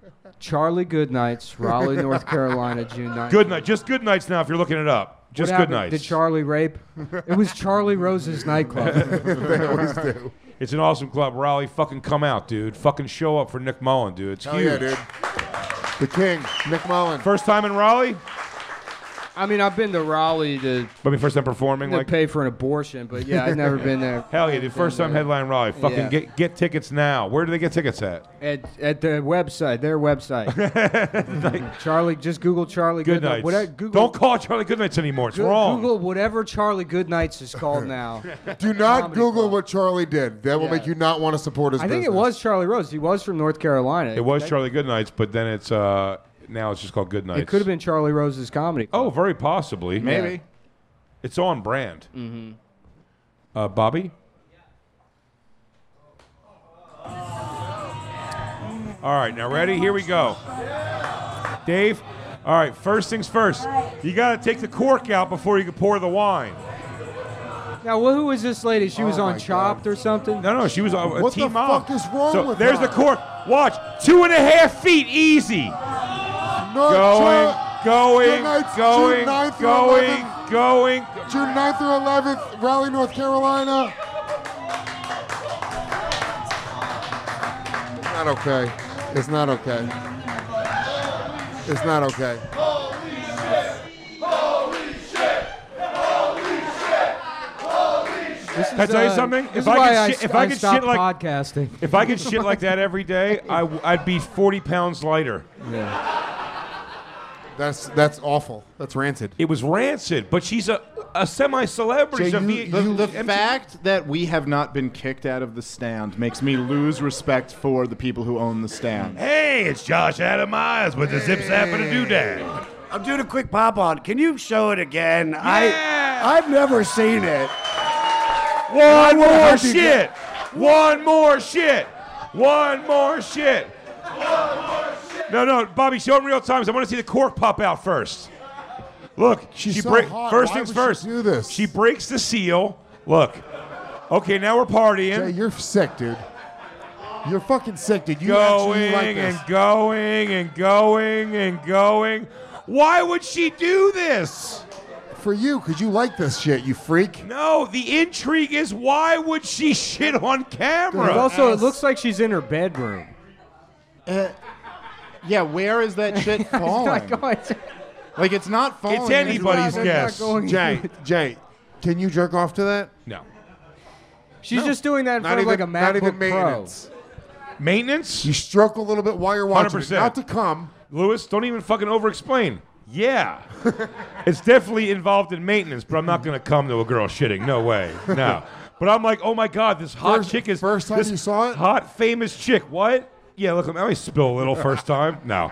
Charlie Goodnights, Raleigh, North Carolina, June ninth. Good night. Just good nights now if you're looking it up. Just What good happened? nights. Did Charlie rape? It was Charlie Rose's nightclub. They always do. It's an awesome club. Raleigh, fucking come out, dude. Fucking show up for Nick Mullen, dude. It's Hell huge. yeah, dude. The king, Nick Mullen. First time in Raleigh? I mean, I've been to Raleigh to, But my first time performing, to like pay for an abortion, but yeah, I've never been there. hell yeah, dude. First time headline Raleigh. Fucking Yeah. get get tickets now. Where do they get tickets at? At at the website, their website. Charlie, just Google Charlie Good Goodnights. nights. Whatever, Google, Don't call it Charlie Goodnights anymore. It's Go- wrong. Google whatever Charlie Goodnights is called now. Do not Comedy Google Club. what Charlie did. That will Yeah. make you not want to support his I think business. it was Charlie Rose. He was from North Carolina. It was That- Charlie Goodnights, but then it's uh now it's just called Goodnights. It could have been Charlie Rose's comedy club. Oh, very possibly. Maybe. It's on brand. Mm-hmm. Uh, Bobby? All right, now ready? Here we go. Dave? All right, first things first. You got to take the cork out before you can pour the wine. Now, wh- who was this lady? She was Oh on my Chopped or something? No, no, she was on a What team the mom. fuck is wrong so with there's her? the cork. Watch. Two and a half feet, easy. No, Going, Char- going, Goodnights, going, June ninth through going, eleventh. going. June ninth through eleventh, Raleigh, North Carolina. It's not okay. It's not okay. It's not okay. This Can I is, tell you uh, something? This If is I why could I, shit- if I I could stopped shit like- podcasting. If I could shit like that every day, I w- I'd be forty pounds lighter. That's that's awful. That's rancid. It was rancid, but she's a, a semi-celebrity. Jay, so you- me- The, the M T V fact that we have not been kicked out of the stand makes me lose respect for the people who own the stand. Hey, it's Josh Adam Myers with the Zip Zap and the Doodad. I'm doing a quick pop on. Can you show it again? Yeah. I I've never seen it. One more heard you shit. One more shit. One more shit. No, no, Bobby, show it in real time. 'Cause I want to see the cork pop out first. Look, She's she so break. hot. First Why things would she first. do this? She breaks the seal. Look. Okay, now we're partying. Jay, you're sick, dude. You're fucking sick, dude. You actually going like this. and going and going and going. Why would she do this? For you, because you like this shit, you freak. No, the intrigue is why would she shit on camera? But also, it looks like she's in her bedroom. Uh, yeah, where is that shit It's not falling? going to- Like, it's not falling. It's anybody's It's not guess. going- Jay, Jay, can you jerk off to that? No. She's just doing that in Not front even, of like a not even MacBook Pro. maintenance. Maintenance? You stroke a little bit while you're watching one hundred percent. it. Not to come. Lewis, don't even fucking over-explain. Yeah. It's definitely involved in maintenance, but I'm not going to come to a girl shitting. No way. No. But I'm like, oh my God, this hot First- chick is. first time this you saw it? Hot, famous chick. What? Yeah, look, I may spill a little first time. No.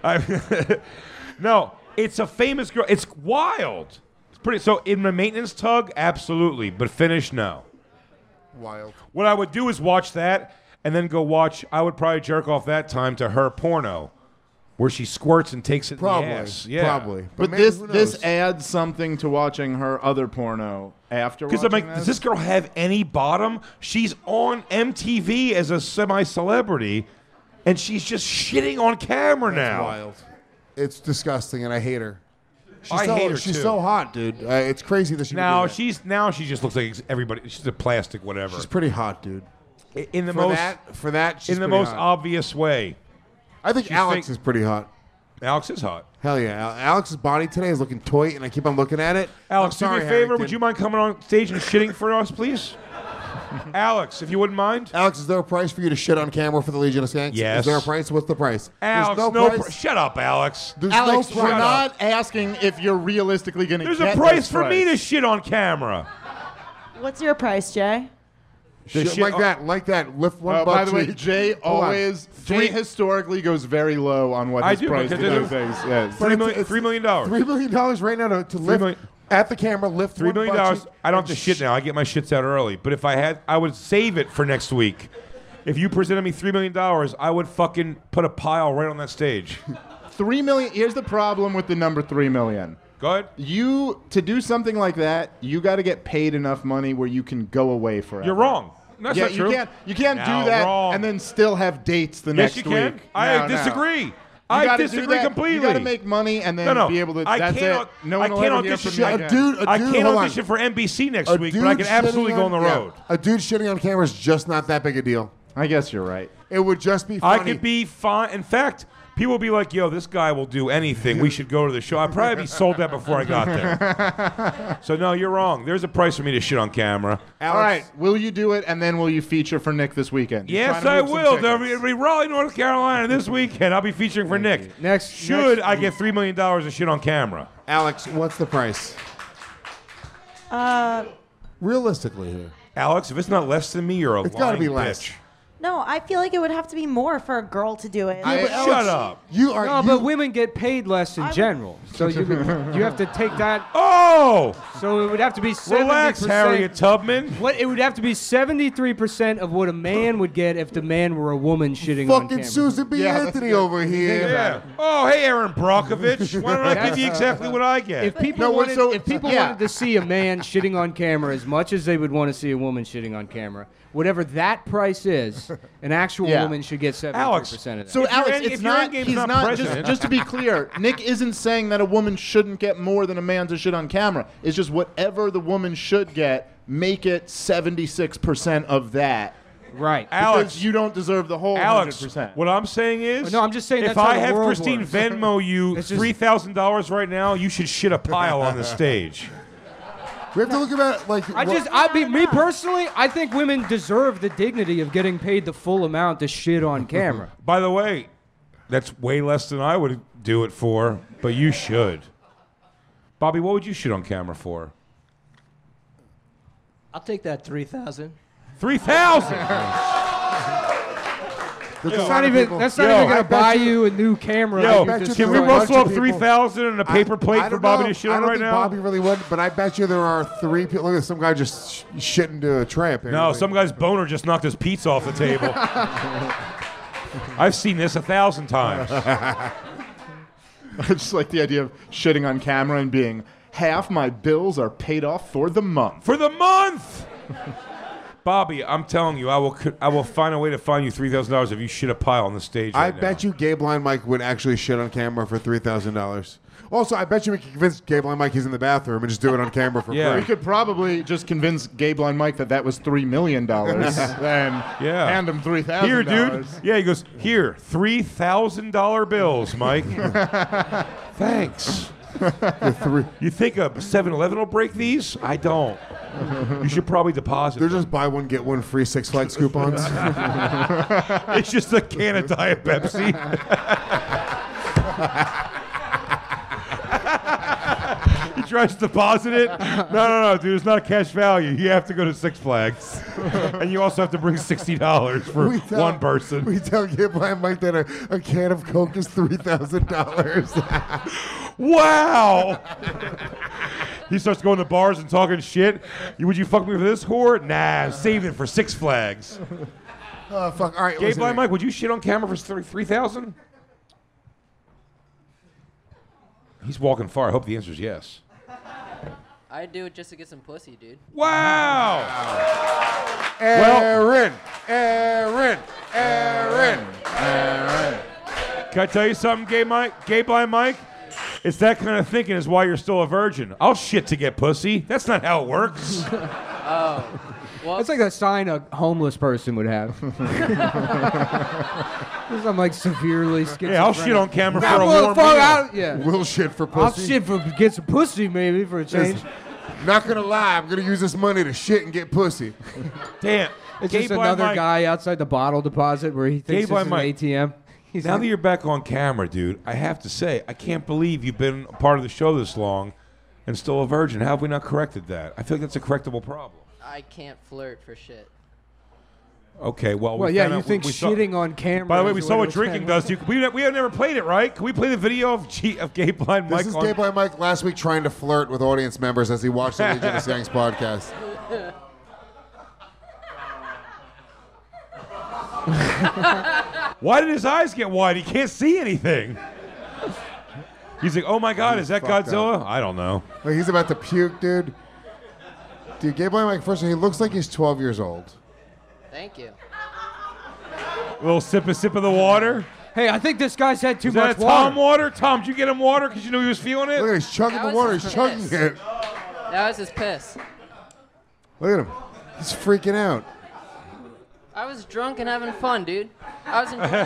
I, no, it's a famous girl. It's wild. It's pretty. So in the maintenance tug, absolutely. But finish, no. Wild. What I would do is watch that and then go watch, I would probably jerk off that time to her porno where she squirts and takes it Probably. in the ass. Yeah. Probably. But man, this who this knows? adds something to watching her other porno after. Because I'm watching like, does this girl have any bottom? She's on M T V as a semi-celebrity, and she's just shitting on camera now. Wild. It's disgusting, and I hate her. She's I so, hate her, She's too. so hot, dude. Uh, it's crazy that she would Now do that. she's now she just looks like everybody. She's a plastic whatever. She's pretty hot, dude. I- in the for most that, for that, she's in the pretty most hot. obvious way. I think she's Alex fake- is pretty hot. Alex is hot. Hell yeah. Al- Alex's body today is looking toy, and I keep on looking at it. Alex, I'm do me sorry, a favor. Harrington. Would you mind coming on stage and shitting for us, please? Alex, if you wouldn't mind. Alex, is there a price for you to shit on camera for the Legion of Skanks? Yes. Is there a price? What's the price? Alex, There's no, price. pr- shut up, Alex. There's Alex, no we're price. not asking if you're realistically going to There's get a price this for me to price. shit on camera. What's your price, Jay? The Shit shit- like that, like that. Lift one Uh, butt by the way, cheek. Jay Hold on. always Jay Three- historically goes very low on what I his do, price because to do there's things. Yes. Three it's- million, it's- three million dollars. Three million dollars right now to, to lift million- at the camera. Lift Three one million butt dollars. cheek I don't have and to shit sh- now. I get my shits out early. But if I had, I would save it for next week. If you presented me three million dollars, I would fucking put a pile right on that stage. Three million. Here's the problem with the number three million. Go ahead. You to do something like that, you got to get paid enough money where you can go away forever. You're wrong. That's yeah, not you true. can't. You can't No, do that wrong. and then still have dates the Yes, next you can. week. I No, no. disagree. You I gotta do disagree that. completely. You got to make money and then No, no. be able to. I That's can't, it. No one I will can't ever hear audition. from me A again. dude, a I dude, can't hold on. audition for N B C next A week, but dude I can absolutely shitting go on the yeah. road. A dude shitting on camera is just not that big a deal. I guess you're right. It would just be I funny. could be fine. In fact, people will be like, yo, this guy will do anything. We should go to the show. I'd probably be sold out before I got there. So, no, you're wrong. There's a price for me to shit on camera. All right. Will you do it, and then will you feature for Nick this weekend? You're Yes, trying to I move some will. tickets. There'll be Raleigh, North Carolina this weekend. I'll be featuring for Nick. Next, Should next- I get three million dollars of shit on camera? Alex, what's the price? Uh, Realistically here. Alex, if it's not less than me, you're a It's gotta lying be less. bitch. no, I feel like it would have to be more for a girl to do it. Yeah, but Shut Alex, up. You are. No, you, but women get paid less in general, so you you have to take that. Oh! So it would have to be seventy percent. Relax, Harriet Tubman. What it would have to be seventy-three percent of what a man would get if the man were a woman shitting on fucking camera. Susan B. Yeah, that's Anthony good. over here. Yeah. Oh, hey, Aaron Brockovich. Why don't I give you exactly what I get? If people No, wanted, so- if people yeah. wanted to see a man shitting on camera as much as they would want to see a woman shitting on camera, whatever that price is, an actual Yeah. woman should get seventy Alex, percent of that. So If your Alex, end- it's if your not. endgame's He's not not. Just, president- just to be clear, Nick isn't saying that a woman shouldn't get more than a man to shit on camera. It's just whatever the woman should get, make it seventy-six percent of that. right. Alex, Because you don't deserve the whole Alex, one hundred percent. what I'm saying is, No, I'm just saying if that's how I the have world Christine works. Venmo you It's just- three thousand dollars right now, you should shit a pile on the stage. We have to look about it like. I what- just, I mean, me personally, I think women deserve the dignity of getting paid the full amount to shit on camera. By the way, that's way less than I would do it for, but you should. Bobby, what would you shit on camera for? I'll take that three thousand. Three thousand. There's a That's lot not of even. people- That's not Yo, even I gonna bet buy you- you a new camera. Yo, You bet you just can we there are a throw it- bunch rustle of up three people- thousand and a paper plate I for don't Bobby know. to shit I on don't right think now? Bobby really would, but I bet you there are three people. Look at some guy just sh- shit into a tray. Apparently. No, some guy's boner just knocked his pizza off the table. I've seen this a thousand times. I just like the idea of shitting on camera and being half my bills are paid off for the month. For the month! Bobby, I'm telling you, I will I will find a way to find you three thousand dollars if you shit a pile on the stage. I right now. bet you Gay Blind Mike would actually shit on camera for three thousand dollars. Also, I bet you we could convince Gay Blind Mike he's in the bathroom and just do it on camera for Yeah. We free. could probably just convince Gay Blind Mike that that was three million dollars. Then Yeah. hand him three thousand. Here, dude. Yeah, he goes, here, three thousand dollar bills, Mike. Thanks. You think a seven eleven will break these? I don't. You should probably deposit. They're just buy one get one free Six Flags coupons. It's just a can of Diet Pepsi. He tries to deposit it. No, no, no, dude. It's not cash value. You have to go to Six Flags, and you also have to bring sixty dollars for We tell- one person. We tell Gay Blind Mike that a, a can of Coke is three thousand dollars. Wow. He starts going to bars and talking shit. You- Would you fuck me for this whore? Nah, save it for Six Flags. Oh fuck! All right, Gay listen Blind here. Mike, would you shit on camera for three thousand? He's walking far. I hope the answer is yes. I'd do it just to get some pussy, dude. Wow. Aaron, Aaron, Aaron, Aaron. Can I tell you something, Gay Mike? Gay Blind Mike? It's that kind of thinking is why you're still a virgin. I'll shit to get pussy. That's not how it works. Oh. Well, That's like a sign a homeless person would have. I'm like severely schizophrenic. Yeah, I'll shit on camera for a Nah, warm motherfucker, meal. I'll- yeah. We'll shit for I'll pussy. shit for get some pussy maybe for a change. Not gonna lie, I'm gonna use this money to shit and get pussy. Damn. It's Gay just Blind another Mike, guy outside the bottle deposit where he thinks this Blind is an Mike. A T M. He's Now like, that you're back on camera, dude, I have to say, I can't believe you've been a part of the show this long and still a virgin. How have we not corrected that? I feel like that's a correctable problem. I can't flirt for shit. Okay, well, well, we yeah, found you out- think we saw- shitting on camera. By the way, is we the saw way what to drinking spend- does. You, we, we have never played it, right? Can we play the video of, G, of Gay Blind Mike? This is on- Gay Blind Mike last week trying to flirt with audience members as he watched the Legion of Skanks podcast. Why did his eyes get wide? He can't see anything. He's like, oh my God, is that fucked Godzilla? I don't know. Like he's about to puke, dude. Dude, Gay Blind Mike, first of all, he looks like he's twelve years old. Thank you. A little sip a sip of the water. Hey, I think this guy's had too Is much that Tom water. water? Tom, did you get him water because you knew he was feeling it? Look at he's chugging That the was water. his He's chugging piss. it. That was his piss. Look at him. He's freaking out. I was drunk and having fun, dude. I was enjoying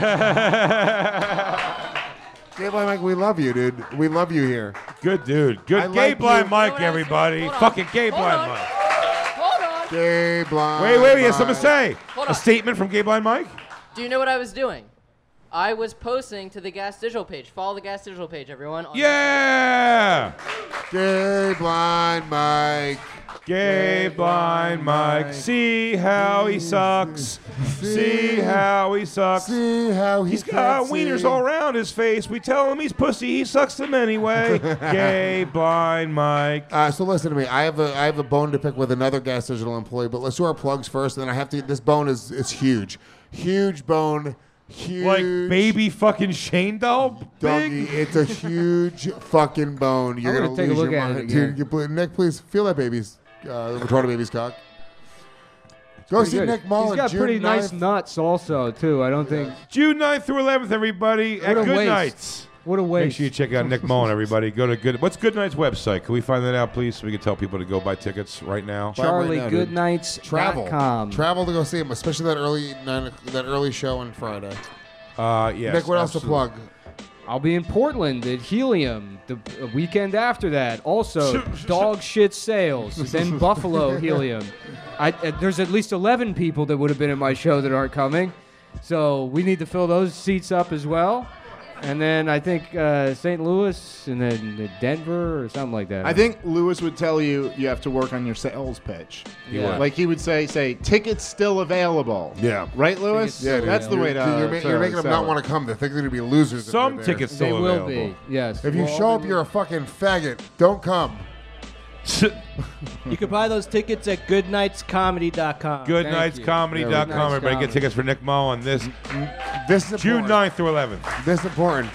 Gay Blind Mike, we love you, dude. We love you here. Good dude. Good I gay like blind you. Mike, everybody. Hold on. Fucking gay Hold blind on. Mike. Hold on. Gay Blind Wait, wait, he has something to Mike. say. Hold A on. statement from gay blind Mike? Do you know what I was doing? I was posting to the Gas Digital page. Follow the Gas Digital page, everyone. on Yeah! Gay Blind Mike. Gay blind Mike. See how he sucks. See how he sucks. See how He's he got can't wieners see. all around his face. We tell him he's pussy. He sucks them anyway. Gay blind Mike. Uh, so listen to me. I have a I have a bone to pick with another Gas Digital employee, but let's do our plugs first. And then I have to. This bone is it's huge, huge bone, huge. Like baby fucking Shane doll Doggy, big. it's a huge fucking bone. You're I'm gonna, gonna take a lose look your at it mind, again. dude. You put, Nick, please feel that baby's uh, retarded baby's cock. Go Pretty see good. Nick Mullen. He's got June pretty nice ninth. nuts also, too. I don't think. June ninth through eleventh, everybody, at What a Good waste. Nights. What a Make waste. sure you check out Nick Mullen, everybody. Go to Good. What's Good Night's website? Can we find that out, please, so we can tell people to go buy tickets right now? Buy 'em right now, dude. Charlie Goodnights Travel, dot com. travel to go see him, especially that early nine, that early show on Friday. Uh, yes. Nick, what else to absolutely. plug? I'll be in Portland at Helium the uh, weekend after that. Also, dog shit sales. Then Buffalo Helium. I, uh, there's at least eleven people that would have been at my show that aren't coming. So we need to fill those seats up as well. And then I think uh, Saint Louis and then Denver or something like that. I think Lewis would tell you you have to work on your sales pitch. Yeah. Like he would say, say tickets still available. Yeah. Right, Lewis? Tickets Yeah, dude. That's the way to. You're, you're, ma- to you're making them sell not it. want to come. They think they're going to be losers. if Some they're there. tickets they still will available. be. Yes. If you We'll show all up, be- you're a fucking faggot. Don't come. You can buy those tickets at good nights comedy dot com. Good Thank nights you. comedy dot com. Nights Everybody get Comedy. tickets for Nick Mullen this This is June important. ninth through eleventh. This is important.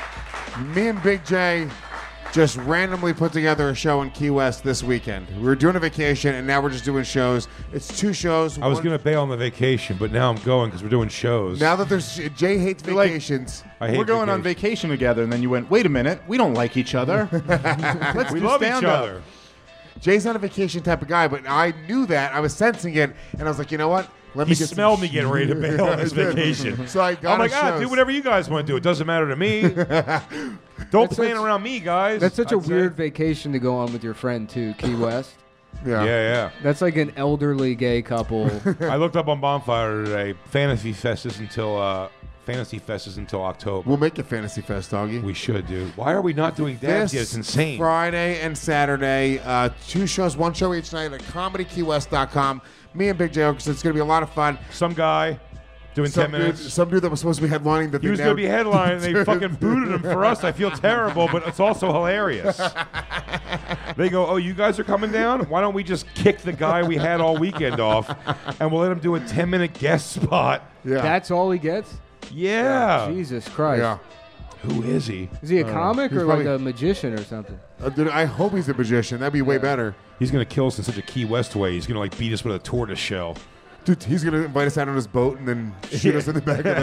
Me and Big J just randomly put together a show in Key West this weekend. We were doing a vacation, and now we're just doing shows. It's two shows. I was one- going to bail on the vacation, but now I'm going because we're doing shows. Now that there's Jay hates You're like- vacations. I hate We're going on vacation. vacation together, and then you went, wait a minute, we don't like each other. Let's We do love each stand-up. other. Jay's not a vacation type of guy, but I knew that. I was sensing it, and I was like, you know what? Let He me get some smelled me sh- getting ready to bail on this I did. vacation. So I got I'm like, us ah, shows. do whatever you guys want to do. It doesn't matter to me. Don't That's plan such- around me, guys. That's such a I'd say. weird vacation to go on with your friend, too, Key West. Yeah. Yeah, yeah. That's like an elderly gay couple. I looked up on Bonfire today. Fantasy Fest is until uh, Fantasy Fest is until October. We'll make it Fantasy Fest, doggy. We should, dude. Why are we not doing dabs This yet? It's insane. Friday and Saturday, uh, two shows, one show each night at comedy key west dot com. Me and Big J Okerson. It's going to be a lot of fun. Some guy doing Some ten minutes. Dude, some dude that was supposed to be headlining that He was now- going to be headlining, and they fucking booted him for us. I feel terrible, but it's also hilarious. They go, oh, you guys are coming down? Why don't we just kick the guy we had all weekend off, and we'll let him do a ten-minute guest spot? Yeah. That's all he gets? Yeah. Jesus Christ. Yeah. Who is he? Is he a Uh, comic he's or probably- like a magician or something? Uh, dude, I hope he's a magician. That'd be way better. He's going to kill us in such a Key West way. He's going to, like, beat us with a tortoise shell. Dude, he's going to invite us out on his boat and then shoot us in the back of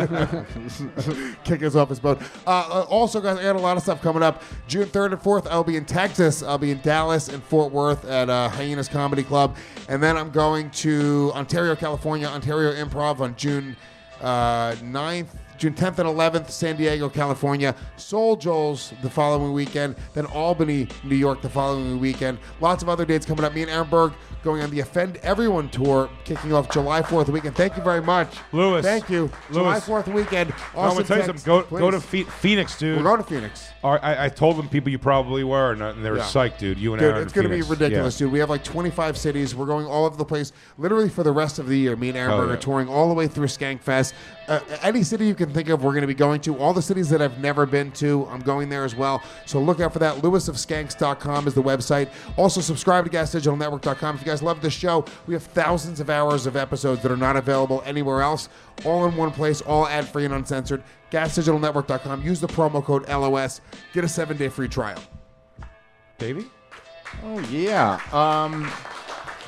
the head. Kick us off his boat. Uh, uh, also, guys, I got a lot of stuff coming up. June third and fourth, I'll be in Texas. I'll be in Dallas and Fort Worth at uh, Hyenas Comedy Club. And then I'm going to Ontario, California, Ontario Improv on June uh, ninth. June tenth and eleventh, San Diego, California. Soul Joel's the following weekend. Then Albany, New York the following weekend. Lots of other dates coming up. Me and Aaron Berg going on the Offend Everyone tour, kicking off July fourth weekend. Thank you very much. Lewis. Thank you. July Lewis. fourth weekend. No, I'm Austin, going to tell you Texas. something. Go, go to Please. Phe- Phoenix, dude. We're going to Phoenix. All right, I, I told them people you probably were, and, uh, and they were Yeah. psyched, dude. You and Dude, Aaron it's in going to be Phoenix. ridiculous, Yeah. dude. We have like twenty-five cities. We're going all over the place, literally for the rest of the year. Me and Aaron Oh, Berg yeah. are touring all the way through Skankfest. Uh, any city you can think of, we're going to be going to. All the cities that I've never been to, I'm going there as well. So look out for that. lewis of skanks dot com is the website. Also, subscribe to gas digital network dot com. If you guys love this show, we have thousands of hours of episodes that are not available anywhere else, all in one place, all ad-free and uncensored. gas digital network dot com. Use the promo code L O S. Get a seven-day free trial. Baby? Oh, yeah. Um,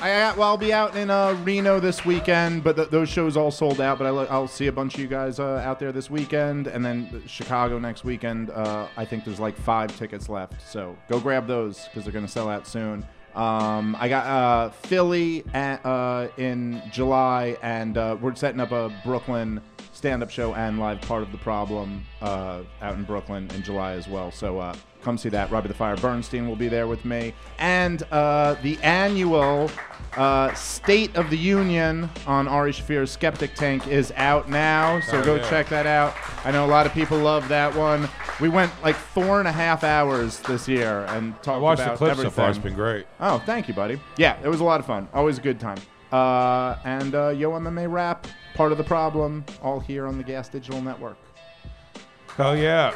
I, well, I'll be out in uh, Reno this weekend, but th- those shows all sold out. But I lo- I'll see a bunch of you guys uh, out there this weekend, and then Chicago next weekend. Uh, I think there's like five tickets left, so go grab those because they're going to sell out soon. Um, I got uh, Philly at, uh, in July, and uh, we're setting up a Brooklyn stand-up show and live Part of the Problem uh, out in Brooklyn in July as well. So uh, come see that. Robbie the Fire Bernstein will be there with me. And uh, the annual uh, State of the Union on Ari Shaffir's Skeptic Tank is out now, so Oh, go yeah. check that out. I know a lot of people love that one. We went like four and a half hours this year and talked I watched about the clips everything. so far. It's been great. Oh, thank you, buddy. Yeah, it was a lot of fun. Always a good time. Uh, and uh, Yo M M A Rap, Part of the Problem, all here on the Gas Digital Network. Hell yeah.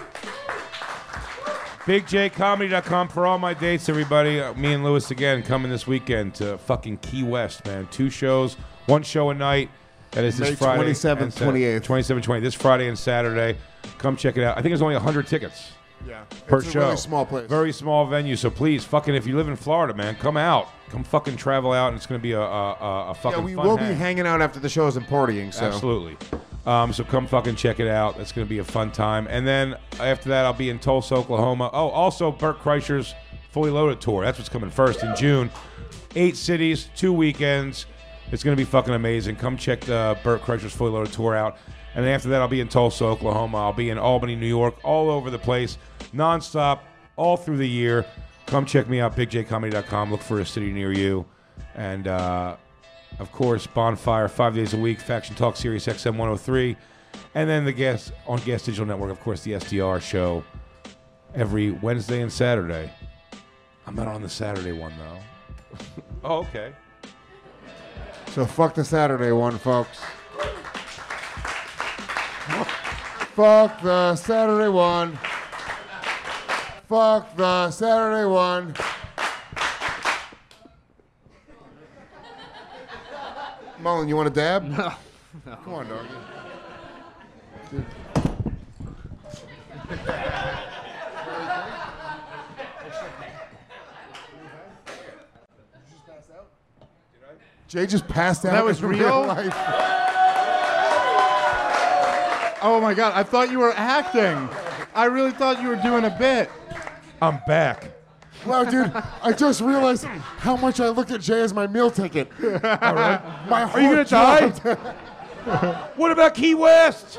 Big J Comedy dot com for all my dates, everybody. Uh, me and Lewis again coming this weekend to fucking Key West, man. Two shows, one show a night. That is this May Friday. twenty-seventh, and Sat- twenty-eighth. twenty-seventh, twentieth. This Friday and Saturday. Come check it out. I think there's only one hundred tickets. Yeah. Per It's a show. really small place. Very small venue. So please, fucking, if you live in Florida, man, come out. Come fucking travel out, and it's going to be a, a, a, a fucking Yeah, we fun will hang. be hanging out after the shows and partying. So. Absolutely. Um, so come fucking check it out. That's going to be a fun time. And then after that, I'll be in Tulsa, Oklahoma. Oh, also Burt Kreischer's Fully Loaded Tour. That's what's coming first in June. Eight cities, two weekends. It's going to be fucking amazing. Come check the Burt Kreischer's Fully Loaded Tour out. And then after that, I'll be in Tulsa, Oklahoma. I'll be in Albany, New York, all over the place, nonstop, all through the year. Come check me out, Big J Comedy dot com. Look for a city near you. And, uh, of course, Bonfire, five days a week, Faction Talk, Sirius X M one oh three. And then the Gas on Gas Digital Network, of course, the S D R show every Wednesday and Saturday. I'm not on the Saturday one, though. Oh, okay. So fuck the Saturday one, folks. Fuck the Saturday one. Fuck the Saturday one. Mullen, you want a dab? No. no. Come on, doggy. Jay just passed out. That was in real? life. Oh my God, I thought you were acting. I really thought you were doing a bit. I'm back. Wow, dude, I just realized how much I looked at Jay as my meal ticket. All right. My Are you going heart to die? dropped. What about Key West?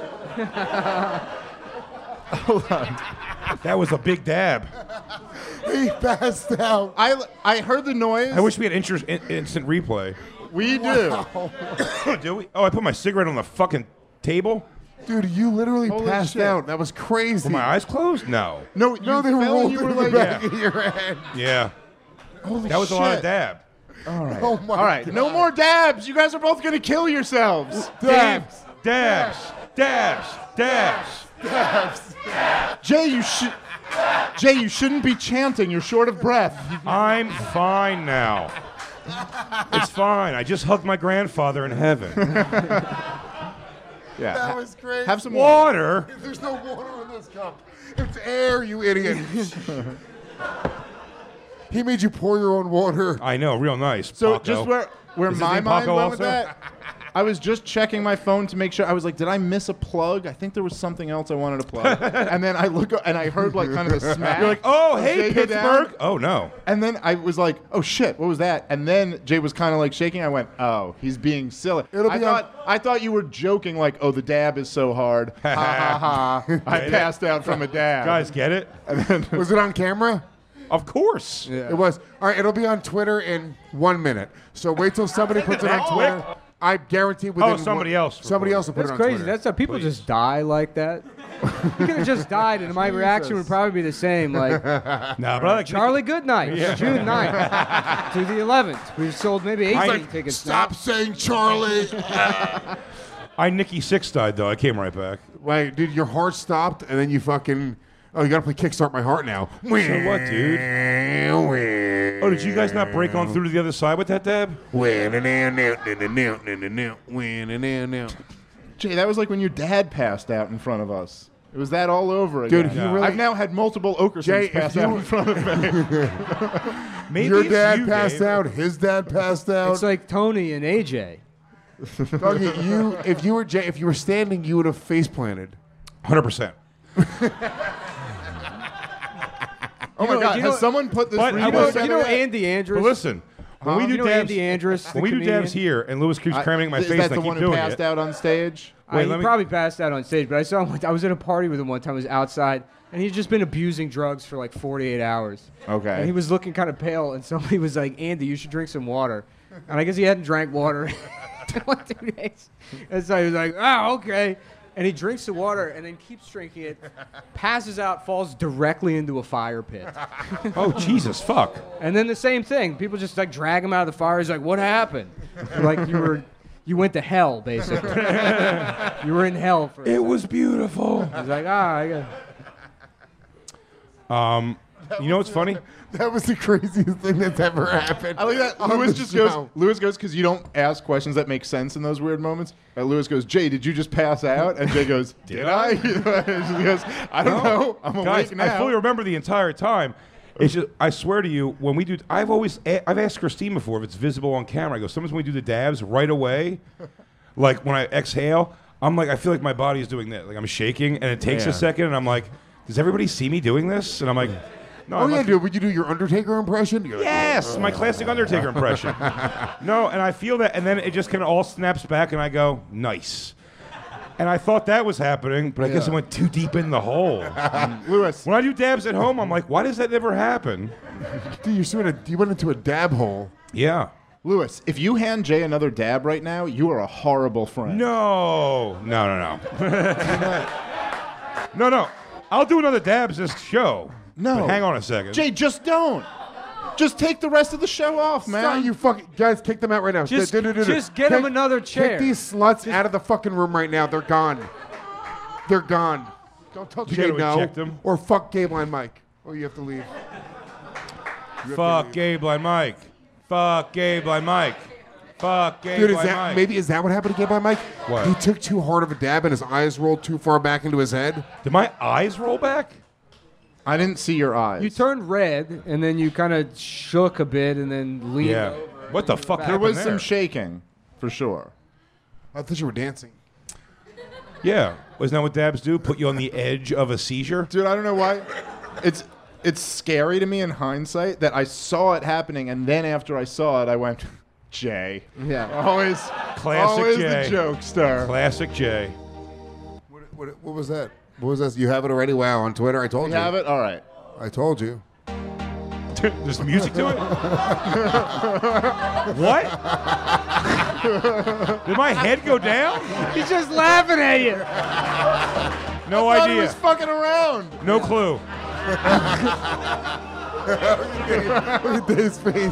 Hold on. That was a big dab. He passed out. I, I heard the noise. I wish we had inter- in- instant replay. We do. Do we? Oh, I put my cigarette on the fucking table? Dude, you literally Holy passed shit. out. That was crazy. Were my eyes closed? No. No, No, you they were fell rolled and you in were the like, back yeah. of your head. Yeah. Holy That was shit. a lot of dab. All right. Oh my All right. God. No more dabs. You guys are both going to kill yourselves. Dabs. Dabs. Dabs. Dabs. Dabs. Jay, you should. Jay, you shouldn't be chanting. You're short of breath. I'm fine now. It's fine. I just hugged my grandfather in heaven. Yeah. That was great. Have some water. Water? There's no water in this cup. It's air, you idiot. He made you pour your own water. I know, real nice. So Paco. just where where Is his my name mind Paco went with also? that, I was just checking my phone to make sure. I was like, did I miss a plug? I think there was something else I wanted to plug. And then I look and I heard like kind of a smack. You're like, oh, of hey, Jay go down. Pittsburgh. Oh, no. And then I was like, oh shit, what was that? And then Jay was kind of like shaking. I went, oh, he's being silly. It'll I be on- thought I thought you were joking, like, oh, the dab is so hard. Ha ha ha. I Get it? passed out from a dab. Guys, get it? Was it on camera? Of course. It was. All right, it'll be on Twitter in one minute. So wait till somebody puts it on That Twitter. quick? I guarantee within Oh, somebody one- else Somebody recorded. else will put That's it on crazy. Twitter. That's how people Please. just die like that. You could have just died, and my reaction would probably be the same. Like Nah, but I like Charlie Goodnight, Yeah. June ninth to the eleventh. We've sold maybe eighteen like, tickets. Stop saying Charlie. I Nikki Six died, though. I came right back. Wait, dude, your heart stopped, and then you fucking. Oh, you gotta play Kickstart My Heart now. So what, dude? Oh, did you guys not break on through to the other side with that dab? Jay, that was like when your dad passed out in front of us. It was that all over again. Dude, he really- I've now had multiple Okersons Jay, if pass you- out in front of me. Maybe Your it's dad you, passed Dave. out. His dad passed out. It's like Tony and A J. Dougie, you, if you were Jay, if you were standing, you would have face planted. one hundred percent. Oh my know- God! you Has know- someone put this? But You I know, was- you know Andy Andrews? But listen, when Huh? we do You know dabs, Andy Andrus, when the we do dabs comedian? here, and Lewis keeps I- cramming my is face, that and I the keep one who doing passed it. out on stage? Uh, Wait, he let me- probably passed out on stage, but I saw him. I was at a party with him one time. I was outside, and he'd just been abusing drugs for like forty-eight hours. Okay. And he was looking kind of pale, and somebody was like, "Andy, you should drink some water." And I guess he hadn't drank water in like two days. And so he was like, "Oh, okay." And he drinks the water and then keeps drinking it, passes out, falls directly into a fire pit. Oh, Jesus, fuck. And then the same thing. People just like drag him out of the fire. He's like, "What happened?" Like you were, you went to hell, basically. You were in hell for. It was beautiful. He's like, "Ah, I got." Um, you know what's funny? That was the craziest thing that's ever happened. I like that. on Lewis the just show. goes. Lewis goes because you don't ask questions that make sense in those weird moments. Uh, Lewis goes, "Jay, did you just pass out?" And Jay goes, "Did I?" He goes, "I don't know. I'm Guys, awake now." I fully remember the entire time. It's just, I swear to you, when we do, I've always, a- I've asked Christine before if it's visible on camera. I go, sometimes when we do the dabs right away, like when I exhale, I'm like, I feel like my body is doing that. Like I'm shaking, and it takes Yeah. a second, and I'm like, does everybody see me doing this? And I'm like, no. Oh I'm yeah, like, dude. Would you do your Undertaker impression? You're like, Yes, my classic Undertaker impression. No, and I feel that, and then it just kind of all snaps back, and I go, nice. And I thought that was happening, but I guess I Yeah. went too deep in the hole. Lewis, When I do dabs at home, I'm like, why does that never happen? Dude, you sort of you went into a dab hole. Yeah. Lewis, if you hand Jay another dab right now, you are a horrible friend. No. No, no, no. no, no. I'll do another dabs this show. No. But hang on a second. Jay, just don't. Just take the rest of the show off, man. Stop, you fucking guys, kick them out right now. Just- Do- do- do- do. just get 'em Kick- another chair. Kick these sluts out of the fucking room right now. They're gone. They're gone. Don't tell You Jay gotta no. eject them. Or fuck Gay Blind Mike. Or you have to leave. You have to Fuck leave. Gay Blind Mike. Fuck Gay Blind Mike. Fuck Gay Dude, is Blind that Mike. maybe is that what happened to Gay Blind Mike? What? He took too hard of a dab and his eyes rolled too far back into his head. Did my eyes roll back? I didn't see your eyes. You turned red, and then you kind of shook a bit, and then leaned Yeah. over. What the fuck there happened was there? some shaking, for sure. I thought you were dancing. Yeah. Wasn't that what dabs do? Put you on the edge of a seizure? Dude, I don't know why. It's it's scary to me in hindsight that I saw it happening, and then after I saw it, I went, Jay. Yeah. Always, Classic always Jay. the jokester. Classic Jay. What, what, what was that? What was that? You have it already? Wow, on Twitter. I told You you. have it? All right. I told you. There's music to it? What? Did my head go down? He's just laughing at you. No I thought he idea. was fucking around. No clue. Look at Dave's face.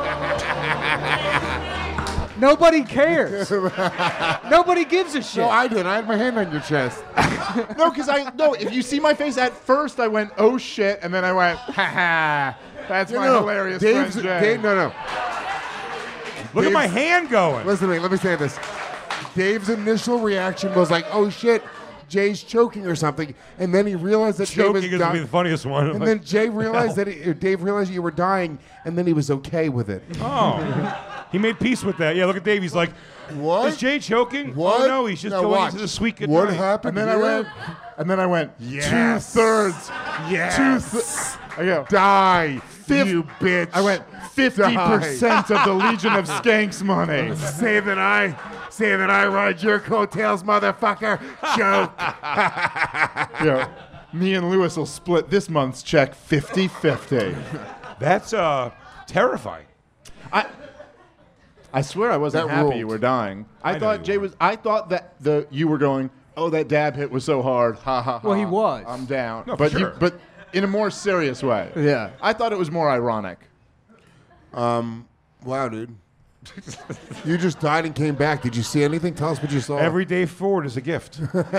Nobody cares. Nobody gives a shit. No, I did. I had my hand on your chest. No, because I no. If you see my face at first, I went, oh shit, and then I went, ha ha. That's No, my no, hilarious Dave's, friend Jay. Dave, no, no. Look at my Dave's- hand going. Listen to me. Let me say this. Dave's initial reaction was like, "Oh shit, Jay's choking or something," and then he realized that Dave Choking was is gonna be dying. the funniest one. And then Jay realized that he, Dave realized you were dying, and then he was okay with it. Oh. He made peace with that. Yeah, look at Dave. He's like, What? is Jay choking? What? Oh, no, he's just Now going watch. into the sweet good What night. happened? And then I here? went, and then I went, Yes. two thirds. Yes. Two th- I go, Die, Fif- you bitch. I went, fifty percent of the Legion of Skanks money. Say that I, say that I ride your coattails, motherfucker. Joke. You know, me and Lewis will split this month's check fifty-fifty. That's uh, terrifying. I I swear I wasn't That happy ruled. you were dying. I, I know thought you Jay weren't. was. I thought that the you were going. Oh, that dab hit was so hard. Ha ha ha. Well, he was. I'm down. No, for but you, sure. but in a more serious way. Yeah. I thought it was more ironic. Um, wow, dude. You just died and came back. Did you see anything? Tell us what you saw. Every day forward is a gift.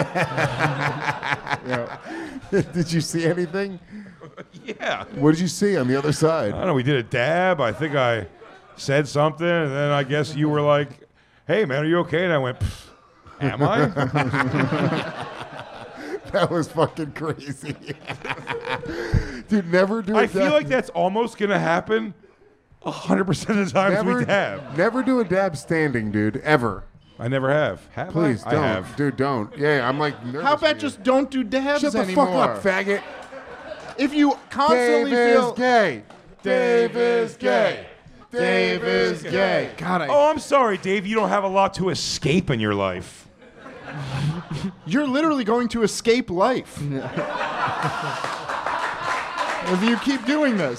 Did you see anything? Yeah. What did you see on the other I side? don't know. We did a dab. I think I said something, and then I guess you were like, hey, man, are you okay? And I went, "Pfft, am I? That was fucking crazy. Dude, never do I it. feel like that's almost going to happen A hundred percent of the times Never, we dab. never do a dab standing, dude. Ever. I never have. Have Please I? don't, I have. dude. Don't. Yeah, I'm like. nervous How for about you. just don't do dabs Shut the anymore? fuck up, faggot. If you constantly Dave feel is gay. Dave is gay. Dave is gay. God, I, Oh, I'm sorry, Dave. You don't have a lot to escape in your life. you're literally going to escape life if you keep doing this.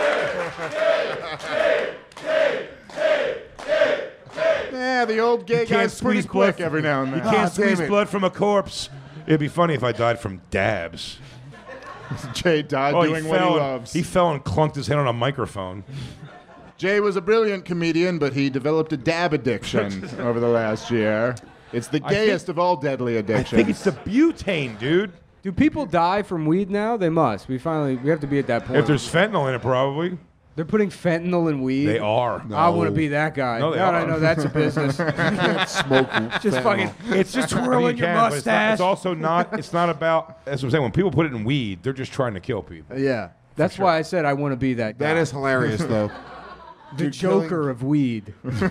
Yeah, the old gay You can't guy's pretty squeeze blood quick every now and You then. can't Ah, squeeze damn it. blood from a corpse. It'd be funny if I died from dabs. Jay died Oh, doing he what fell, he and- loves. he fell and clunked his head on a microphone. Jay was a brilliant comedian, but he developed a dab addiction over the last year. It's the I think- gayest of all deadly I addictions. think it's the butane, dude. Do people die from weed now? They must. We finally we have to be at that point. If there's fentanyl in it, probably. They're putting fentanyl in weed. They are. I want to be that guy. No, they God, I are. know that's a business. Smoke. Just fucking. It's just I mean, twirling you your can, but it's, not, mustache. it's also not. It's not about. That's what I'm saying. When people put it in weed, they're just trying to kill people. yeah. That's sure. why I said I want to be that guy. That is hilarious, though. the Dude, Joker killing- of weed.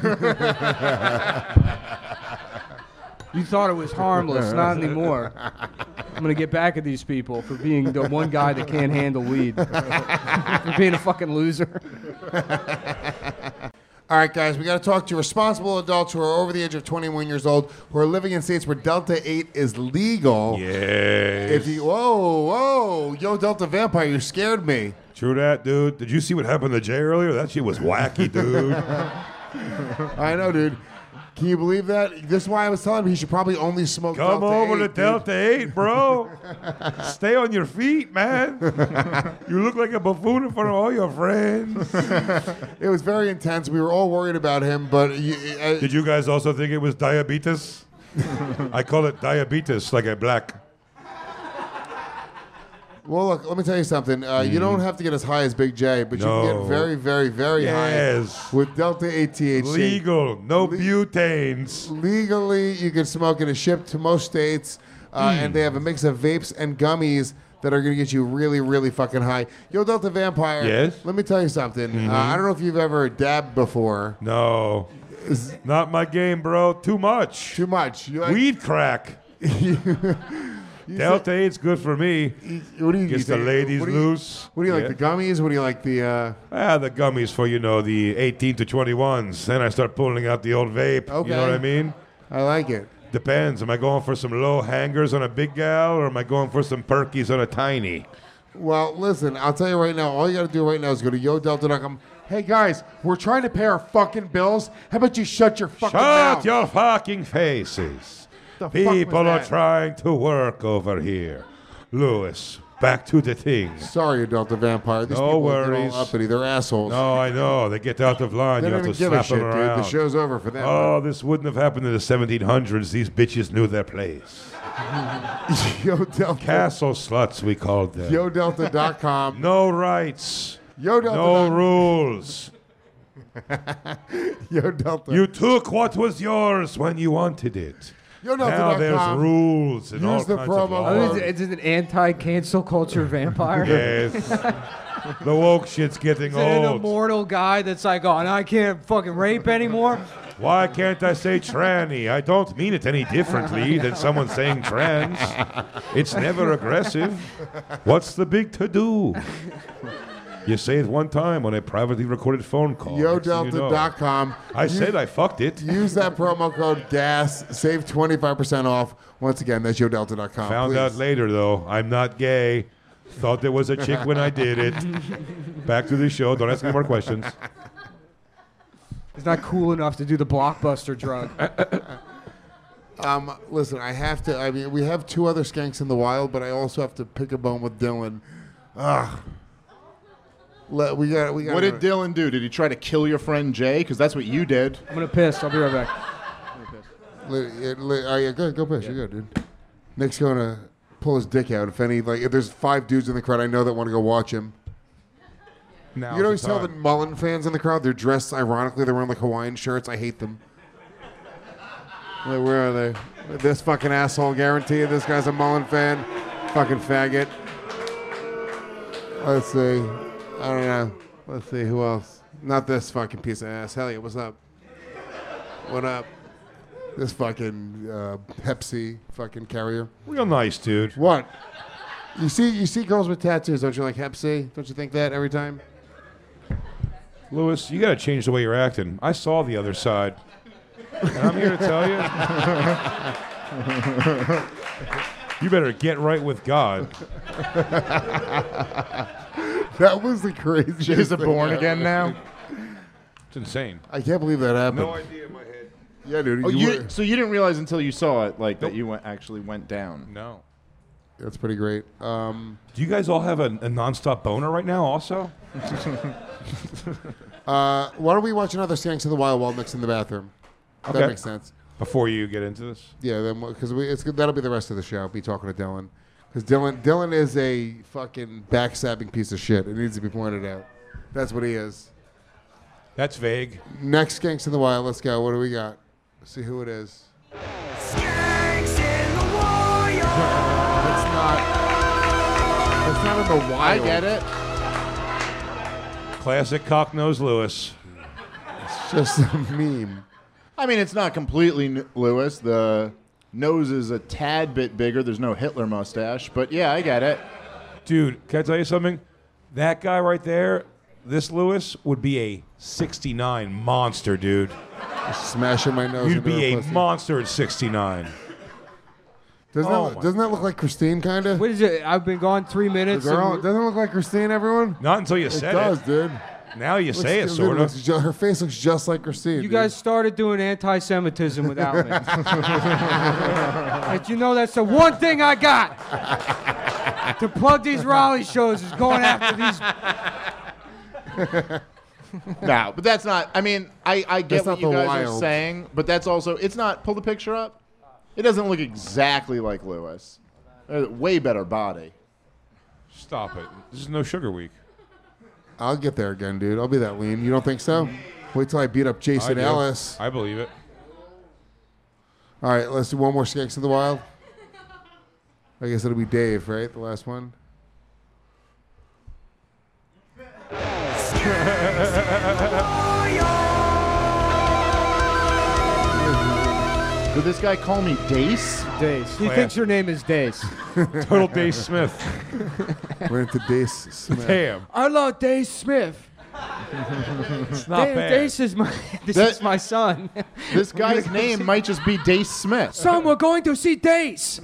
You thought it was harmless, not anymore. I'm gonna get back at these people for being the one guy that can't handle weed, for being a fucking loser. All right, guys, we got to talk to responsible adults who are over the age of twenty-one years old who are living in states where Delta eight is legal. Yes. If you, whoa, whoa, yo, Delta Vampire, you scared me. True that, dude. Did you see what happened to Jay earlier? That shit was wacky, dude. I know, dude. Can you believe that? This is why I was telling him he should probably only smoke Come Delta over eight, to dude. Delta eight, bro. Stay on your feet, man. You look like a buffoon in front of all your friends. It was very intense. We were all worried about him, but you, uh, Did you guys also think it was diabetes? I call it diabetes, like a black. well, look, let me tell you something. Uh, You don't have to get as high as Big J, but you can Mm. No. get very, very, very Yes. high with Delta eight T H C. Legal, no butanes. Legally, you can smoke it. It's shipped to most states, uh, Mm. and they have a mix of vapes and gummies that are going to get you really, really fucking high. Yo, Delta Vampire. Yes? Let me tell you something. Mhm. Uh, I don't know if you've ever dabbed before. No. Not my game, bro. Too much. Too much. You like- Weed crack. Delta eight's good for me. What do you Gets you the think- ladies what do you- loose. What do you Yeah. like, the gummies? What do you like, the... Uh, Ah, the gummies for, you know, the eighteen to twenty-ones. Then I start pulling out the old vape. Okay. You know what I mean? I like it. Depends. Am I going for some low hangers on a big gal, or am I going for some perkies on a tiny? Well, listen, I'll tell you right now, all you got to do right now is go to yo delta dot com. Hey, guys, we're trying to pay our fucking bills. How about you shut your fucking Shut mouth? your fucking faces. The fuck was People are that? trying to work over here. Lewis, back to the thing. Sorry, Delta Vampire. These No people worries. get all uppity. They're assholes. No, I know. They get out of line. They you don't have to even give a slap them shit, dude. around. The show's over for them. Oh, this wouldn't have happened in the seventeen hundreds. These bitches knew their place. Yo, Delta. Castle sluts, we called them. yo delta dot com. No rights. Yo Delta. No rules. Yo Delta. You took what was yours when you wanted it. Yo Delta Now dot there's com. rules and Use all the kinds of promo laws. Oh, code. is, it- is it an anti-cancel culture vampire? Yes. The woke shit's getting Is it an old. immortal guy that's like, oh, now I can't fucking rape anymore? Why can't I say tranny? I don't mean it any differently than someone saying trans. It's never aggressive. What's the big to-do? You say it one time on a privately recorded phone call. yo Next thing you delta know. dot com. I Use- said I fucked it. Use that promo code GAS. Save twenty-five percent off. Once again, that's yo delta dot com. Found please. out later, though, I'm not gay. Thought there was a chick when I did it. Back to the show. Don't ask any more questions. He's not cool enough to do the blockbuster drug. Um, listen, I have to. I mean, we have two other skanks in the wild, but I also have to pick a bone with Dylan. Ugh. Let, we got. We got. What did Dylan do? Did he try to kill your friend Jay? Because that's what you did. I'm gonna piss. I'll be right back. Li, it, li, oh yeah, go go piss. Yeah. You're good, dude. Nick's gonna pull his dick out. If any, like, if there's five dudes in the crowd I know that want to go watch him. Now's You can always the tell time. the Mullen fans in the crowd. They're dressed ironically. They're wearing like Hawaiian shirts. I hate them. Like, where are they? This fucking asshole. Guarantee you, this guy's a Mullen fan. Fucking faggot. Let's see. I don't know. Let's see who else. Not this fucking piece of ass. Hell yeah, what's up? What up? This fucking uh, Pepsi fucking carrier. Real nice, dude. What? You see, you see girls with tattoos, don't you like Hep C? Don't you think that every time? Lewis, you got to change the way you're acting. I saw the other side. And I'm here to tell you. You better get right with God. That was the craziest Is it thing born ever. again now? It's insane. I can't believe that happened. No idea in my head. Yeah, dude. Oh, you you, were- so you didn't realize until you saw it, like that you went, actually went down. No. That's pretty great. Um, Do you guys all have a, a nonstop boner right now also? uh, why don't we watch another Skanks of the Wild while Nick's in the bathroom? Okay. That makes sense. Before you get into this? Yeah, then because we it's that'll be the rest of the show. Be talking to Dylan because Dylan Dylan is a fucking backstabbing piece of shit. It needs to be pointed out. That's what he is. That's vague. Next Skanks in the Wild. Let's go. What do we got? Let's see who it is. That's not. That's not in the wild. I get it. Classic cock-nosed Lewis. It's just a meme. I mean, it's not completely n- Lewis. The nose is a tad bit bigger. There's no Hitler mustache, but yeah, I get it. Dude, can I tell you something? That guy right there, this Lewis, would be a sixty-nine monster, dude. Smashing my nose. You'd into be her a pussy. monster at sixty-nine. Doesn't, Oh that, my doesn't that look like Christine, kind of? What is it? I've been gone three minutes. Girl, and- doesn't it look like Christine, everyone? Not until you It said does, it. dude. Now you Looks- say it, dude, sort of. looks ju- her face looks just like Christine. You dude. guys started doing anti-Semitism without me. And you know that's the one thing I got to plug these Raleigh shows is going after these. No, but that's not. I mean, I, I get That's what not you the guys are wild. saying, but that's also. It's not. Pull the picture up. It doesn't look exactly like Lewis. Uh, way better body. Stop it. This is no sugar week. I'll get there again, dude. I'll be that lean. You don't think so? Wait till I beat up I Jason do. Ellis. I believe it. All right, let's do one more Skanks in the Wild. I guess it'll be Dave, right? The last one. Did this guy call me Dace? Dace. He Class. thinks your name is Dace. Total Dave Smith. Went into Dace Smith. Damn. I love Dace Smith. It's not Da- bad. Dace is my. This That- is my son. This guy's name might just be Dace Smith. Son, we're going to see Dace.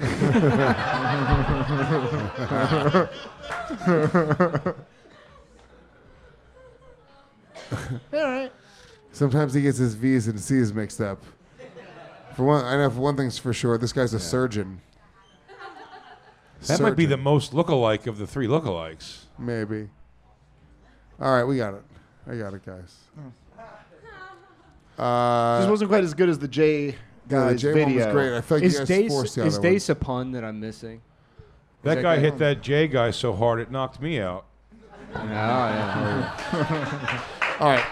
All right. Sometimes he gets his V's and C's mixed up. For one, I know for one thing's for sure. This guy's a surgeon. That might be the Surgeon. most lookalike of the three lookalikes. Maybe. All right, we got it. I got it, guys. Uh, This wasn't quite as good as the J yeah, the guy's J video. one was great. I feel like Is you guys Dace forced the is other one. Dace a pun that I'm missing? That, that guy guy- hit that J guy so hard it knocked me out. Oh, yeah. All right.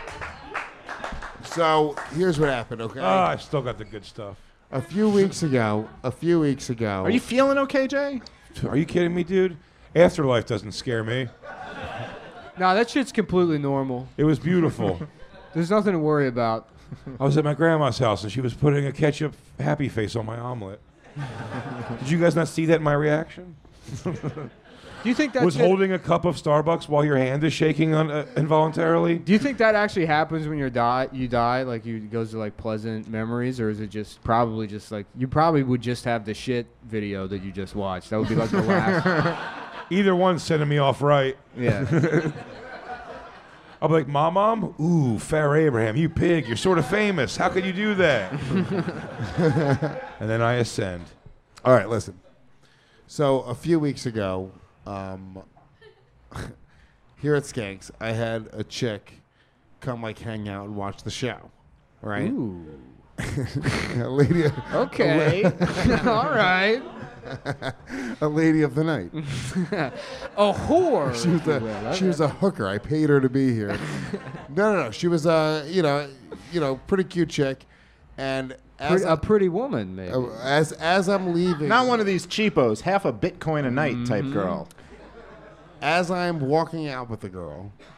So here's what happened. Okay. Ah, I still got the good stuff. a few weeks ago. A few weeks ago. Are you feeling okay, Jay? Are you kidding me, dude? Afterlife doesn't scare me. No, that shit's completely normal. It was beautiful. There's nothing to worry about. I was at my grandma's house and she was putting a ketchup happy face on my omelet. Did you guys not see that in my reaction? Do you think that was shit- holding a cup of Starbucks while your hand is shaking un- uh, involuntarily? Do you think that actually happens when you die? You die, like you it goes to like pleasant memories, or is it just probably just like you probably would just have the shit video that you just watched? That would be like the last. Either one's sending me off right. Yeah. I'll be like, Mom, Mom? Ooh, Farrah Abraham, you pig. You're sort of famous. How could you do that? And then I ascend. All right, listen. So a few weeks ago, um, here at Skanks, I had a chick come like hang out and watch the show, right? Ooh. a lady. Okay. All right. a lady of the night. A whore. She was if you a will. she was a hooker. I paid her to be here. no, no, no. She was a you know you know pretty cute chick, and as Pre- a pretty woman, maybe. uh, as as I'm leaving, Not one of these cheapos, half a Bitcoin a night type girl. as I'm walking out with the girl,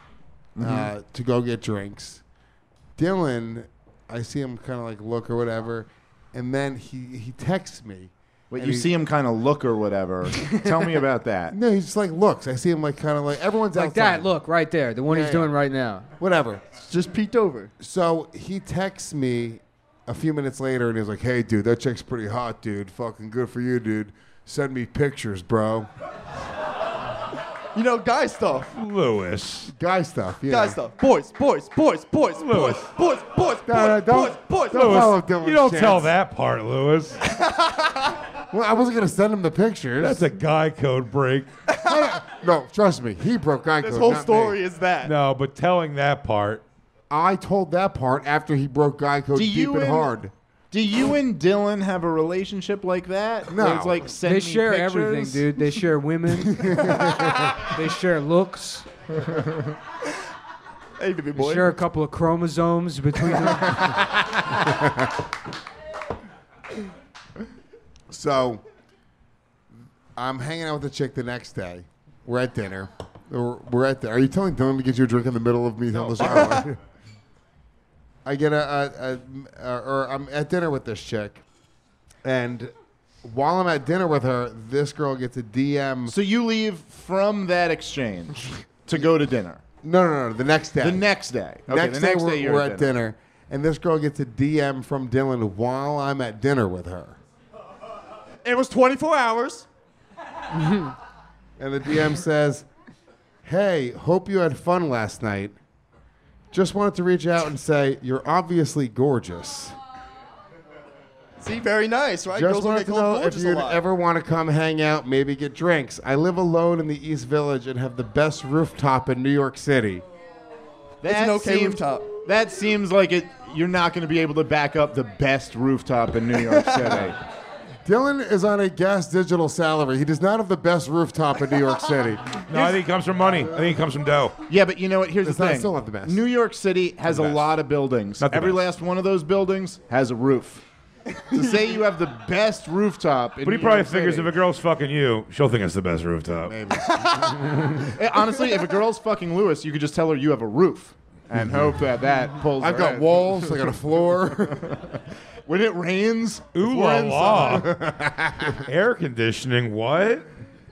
uh, Mhm. to go get drinks. Dylan, I see him kind of like look or whatever, and then he he texts me. Wait, and you he- see him kind of look or whatever. Tell me about that. No, he just like looks. I see him like kind of like everyone's Like outside. that, look, right there. The one Yeah, he's yeah. doing right now. Whatever. Just peeked over. So he texts me a few minutes later, and he's like, "Hey, dude, that chick's pretty hot, dude. Fucking good for you, dude. Send me pictures, bro." You know, guy stuff. Lewis. Guy stuff. Yeah. Guy stuff. Boys, boys, boys, boys, boys, Lewis. boys, boys, boys, No, no, boys, don't- boys, don't boys. follow Dylan's You don't chance. tell that part, Lewis. Well, I wasn't gonna send him the pictures. That's a guy code break. No, trust me. He broke guy This code. whole not me. story is that. No, but telling that part. I told that part after he broke guy code Do deep you and and- hard. Do you and Dylan have a relationship like that? No. Where it's like send They me share pictures? everything, dude. They share women. They share looks. Hey, baby They boy. share a couple of chromosomes between them. So I'm hanging out with the chick the next day. We're at dinner. We're, we're at. The, are you telling Dylan to get you a drink in the middle of me telling the story? I get a, a, a, a, or I'm at dinner with this chick, and while I'm at dinner with her, this girl gets a D M. So you leave from that exchange to go to dinner. No, no, no. The next day. The next day. Okay, next the day next we're, day you're we're at at dinner. and this girl gets a D M from Dylan while I'm at dinner with her. It was twenty-four hours. And the D M says, "Hey, hope you had fun last night. Just wanted to reach out and say you're obviously gorgeous. See, very nice, right? Just Girls don't wanted get to called know if gorgeous a you'd lot. ever want to come hang out, maybe get drinks. I live alone in the East Village and have the best rooftop in New York City." It's an okay seems- rooftop. That seems like it. You're not going to be able to back up the best rooftop in New York City. Dylan is on a gas digital salary. He does not have the best rooftop in New York City. No, I think it comes from money. I think it comes from dough. Yeah, but you know what? Here's It's the not- thing. still not the best. New York City has the a best. lot of buildings. Not the Every best. last one of those buildings has a roof. To say you have the best rooftop in But he New probably York figures City, if a girl's fucking you, she'll think it's the best rooftop. Maybe. Eh, honestly, if a girl's fucking Lewis, you could just tell her you have a roof and hope that that pulls. I've her got in. walls. I got a floor. When it rains, Ooh if la we're inside- la. Air conditioning, what?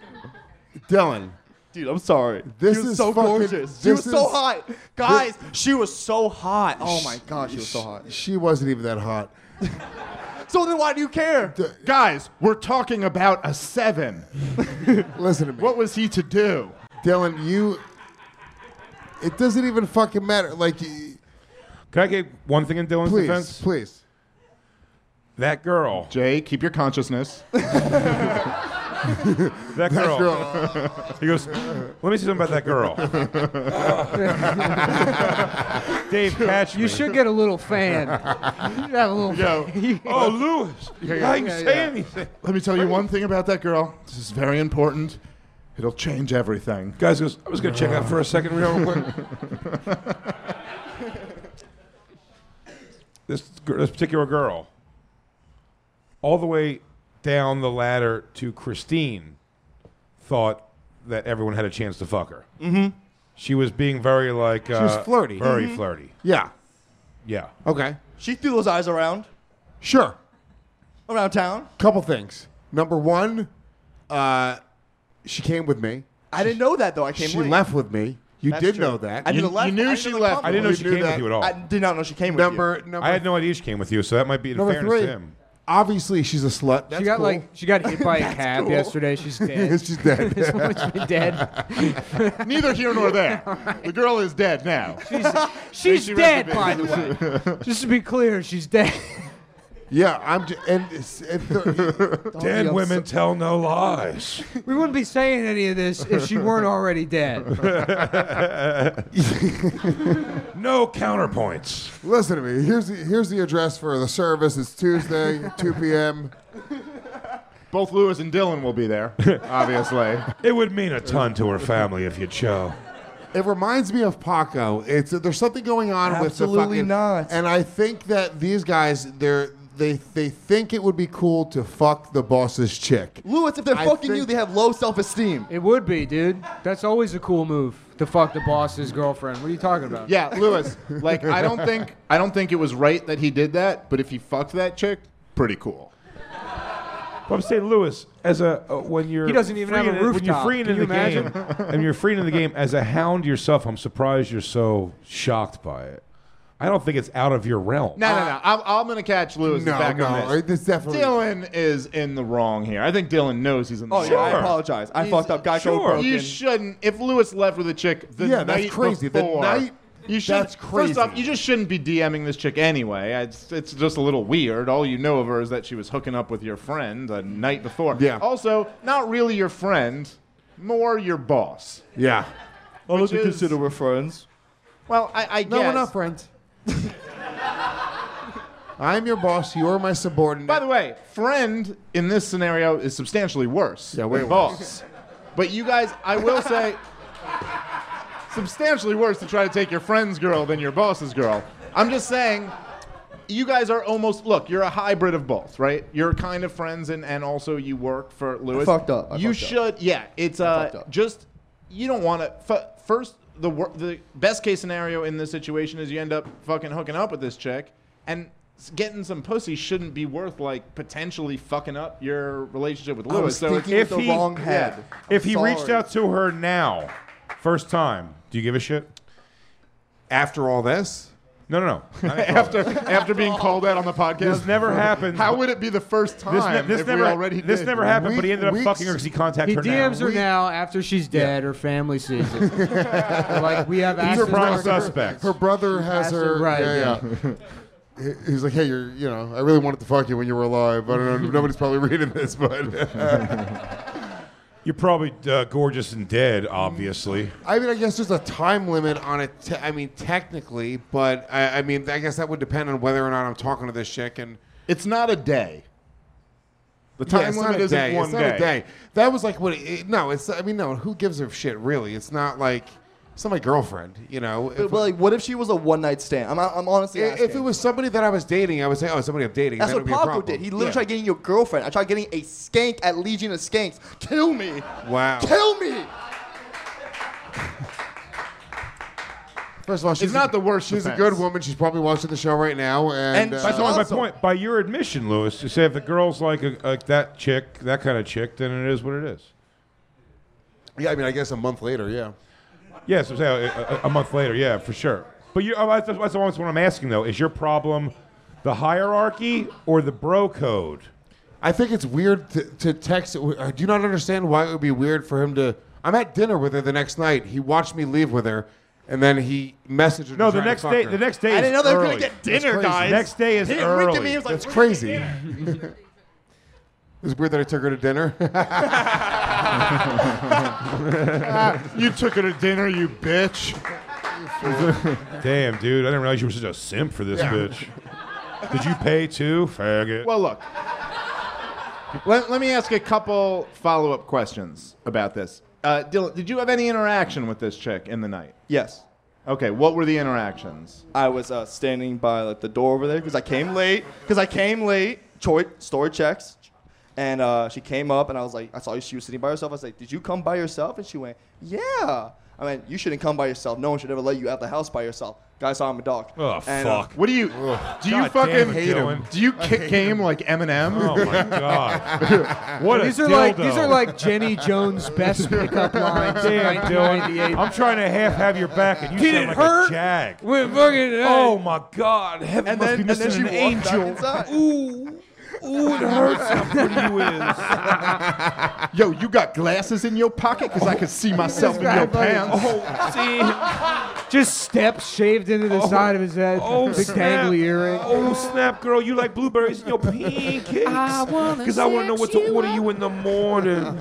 Dylan, Dude, I'm sorry. This she was is so fucking- gorgeous. She was this so is- hot. Guys, she was so hot. Oh my gosh, she was so hot. she wasn't even that hot. So then why do you care? Guys, we're talking about a seven. Listen to me. What was he to do? Dylan, you. It doesn't even fucking matter. Like, y- Can I get one thing in Dylan's please, defense? please. That girl. Jay, keep your consciousness. That girl. girl. He goes, let me see something about that girl. Dave, catch me. You should get a little fan. You should have a little fan. Oh, Lewis. Yeah, I yeah. can Yeah, say yeah. anything. Let me tell you one thing about that girl. This is very important. It'll change everything. Guys goes, I was going to check out for a second real quick. this, gir- this particular girl, all the way down the ladder to Christine, thought that everyone had a chance to fuck her. Mm-hmm. She was being very like... Uh, was flirty. Very Mhm. flirty. Yeah. Yeah. Okay. She threw those eyes around, Sure. around town. Couple things. Number one, uh, she came with me. I didn't know that though. I came She late. left with me. You That's did true. know that. I You- didn't left. you knew I she didn't left. I didn't know You she knew came with that. you at all. I did not know she came with number number. I had no idea she came with you, so that might be in number fairness three. to him. Obviously, she's a slut. That's She got cool. like she got hit by a That's cab cool. yesterday. She's dead. she's dead. This woman's been dead. Neither here nor there. The girl is dead now. She's she dead, rest by the way. Just to be clear, she's dead. Yeah, I'm. J- and, it's- and th- Dead I'm women tell no lies. We wouldn't be saying any of this if she weren't already dead. No counterpoints. listen to me. Here's the, here's the address for the service. It's Tuesday, two p.m. Both Lewis and Dylan will be there, obviously. It would mean a ton to her family if you'd show. It reminds me of Paco. It's there's something going on with the Absolutely fucking. not. And I think that these guys, they're they they think it would be cool to fuck the boss's chick. Lewis, if they're I fucking you, think- they have low self-esteem. It would be, dude. That's always a cool move to fuck the boss's girlfriend. What are you talking about? Yeah, Lewis. Like, I don't think I don't think it was right that he did that, but if he fucked that chick, pretty cool. But I'm saying, Lewis, as a uh, when you're He doesn't even have freeing a it- when you're rooftop. freeing Can in the you imagine? game, and you're freeing in the game as a hound yourself, I'm surprised you're so shocked by it. I don't think it's out of your realm. No, no, no. I'm, I'm going to catch Lewis No, back no, on this. it's definitely- Dylan is in the wrong here. I think Dylan knows he's in the Oh, wrong. yeah, I apologize. I He's- fucked up. Geico Sure. broken. You shouldn't. If Lewis left with a chick the Yeah, night that's crazy. The before, night- you should, that's First off, crazy. you just shouldn't be DMing this chick anyway. It's, it's just a little weird. All you know of her is that she was hooking up with your friend the night before. Yeah. Also, not really your friend, more your boss. Yeah. I like Which to is- consider we're friends. Well, I, I No, guess. we're not friends. I'm your boss. You're my subordinate. By the way, friend in this scenario is substantially worse. Yeah, way than worse. boss. But you guys, I will say, substantially worse to try to take your friend's girl than your boss's girl. I'm just saying, you guys are almost, look, you're a hybrid of both, right? You're kind of friends and, and also you work for Lewis. fucked up. I you fucked should, yeah, it's I uh, fucked up. just, you don't want to, f- first, the wor- the best case scenario in this situation is you end up fucking hooking up with this chick, and s- getting some pussy shouldn't be worth like potentially fucking up your relationship with I Lewis. was So thinking if with the he- wrong head. yeah. If he Sorry. reached out to her now, first time, do you give a shit? After all this, No, no, no. after after being called out on the podcast, This never happened. How would it be the first time This, ne- this if never we already this did? never happened, but he ended up Weeks- fucking her because he contacted He her D Ms now. her now after she's dead. Her family sees it. like we have He's access. a prime to- suspect. her brother has Has her. her, right, Yeah, yeah. He- He's like, hey, you're, you know, I really wanted to fuck you when you were alive. I don't know. Nobody's probably reading this, but You're probably uh, gorgeous and dead, obviously. I mean, I guess there's a time limit on it. Te- I mean, technically, but I, I mean, I guess that would depend on whether or not I'm talking to this chick. And It's not a day. The Yeah, time it's limit not a isn't day. one it's not day. a day. That was like what? It, no, it's. I mean, no. Who gives a shit? Really? It's not like. It's not my girlfriend. You know. But, but, like, what if she was a one-night stand? I'm, I'm honestly if, asking. if it was somebody that I was dating, I would say, oh, somebody I'm dating. That's that what would be a Paco problem. did. He literally Yeah. tried getting your girlfriend. I tried getting a skank at Legion of Skanks. Kill me. Wow. Kill me. First of all, she's It's not a, the worst She's defense. a good woman. She's probably watching the show right now. And, And uh, That's only my Awesome. point. By your admission, Lewis, to say if the girl's like a, like that chick, that kind of chick, then it is what it is. yeah, I mean, I guess a month later, yeah. Yes, I'm saying a, a, a month later, yeah, for sure. But you, oh, that's, that's what I'm asking though. Is your problem the hierarchy or the bro code? I think it's weird to, to text. uh, Do you not understand why it would be weird for him to? I'm at dinner with her the next night. He watched me leave with her, and then he messaged her. No, to the try to next fuck day. her. The next day. I is didn't know they were early. going to get dinner, crazy. guys. Next day is He early. winked at me. He was like, That's "We're crazy. getting dinner." It's weird that I took her to dinner. You took her to dinner, you bitch. Damn, dude, I didn't realize you were such a simp for this Yeah. bitch. Did you pay too, faggot? Well, look. Let, let me ask a couple follow-up questions about this. Uh, Dylan, did you have any interaction with this chick in the night? Yes. Okay, what were the interactions? I was uh, standing by like the door over there because I came late. Because I came late. Choi, store checks. And uh, she came up and I was like, I saw she was sitting by herself. I was like, did you come by yourself? And she went, yeah. I mean, you shouldn't come by yourself. No one should ever let you out the house by yourself. Guy saw I'm a dog. Oh, And, uh, fuck. What do you do? You God fucking damn it, Dylan. Do you kick game like Eminem? Oh my god! What These a are dildo. like these are like Jenny Jones' best pickup lines. in Damn, nineteen Dylan. ninety-eight. I'm trying to half have your back, and you Did sound it like hurt? a jag. We're fucking. Oh my God! Heaven And must then, be and then missing she an walked back angel. inside. Ooh, ooh, it hurts how pretty you is. Yo, you got glasses in your pocket? Because I can see myself in your pants. Oh, see. Just steps shaved into the side of his head. Oh, Big snap. dangly earring. Oh, snap, girl. You like blueberries in your pancakes. I wanna Because I want to know what sex to you order up. you in the morning.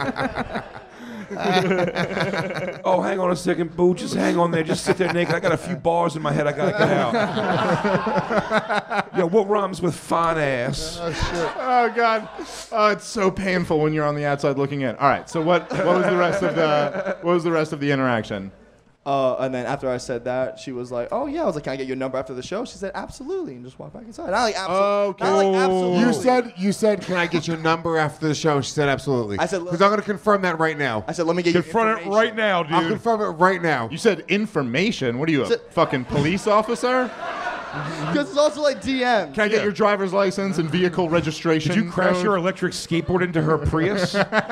Oh, hang on a second, boo. Just hang on there. Just sit there naked. I got a few bars in my head I got to get out. Yo, what rhymes with fine ass? Oh God, oh, it's so painful when you're on the outside looking in. All right, so what? What was the rest of the? What was the rest of the interaction? Uh, and then after I said that, she was like, "Oh yeah." I was like, "Can I get your number after the show?" She said, "Absolutely," and just walked back inside. Not like absolutely. Okay. Not like absolutely. You said you said, "Can I get your number after the show?" She said, "Absolutely." I said, because I'm going to confirm that right now. I said, "Let me get Confront you it right now, dude. I'll confirm it right now. You said information. What are you, a fucking police officer? Because it's also like D M. Can I get your driver's license and vehicle registration? Did you crash code? your electric skateboard into her Prius?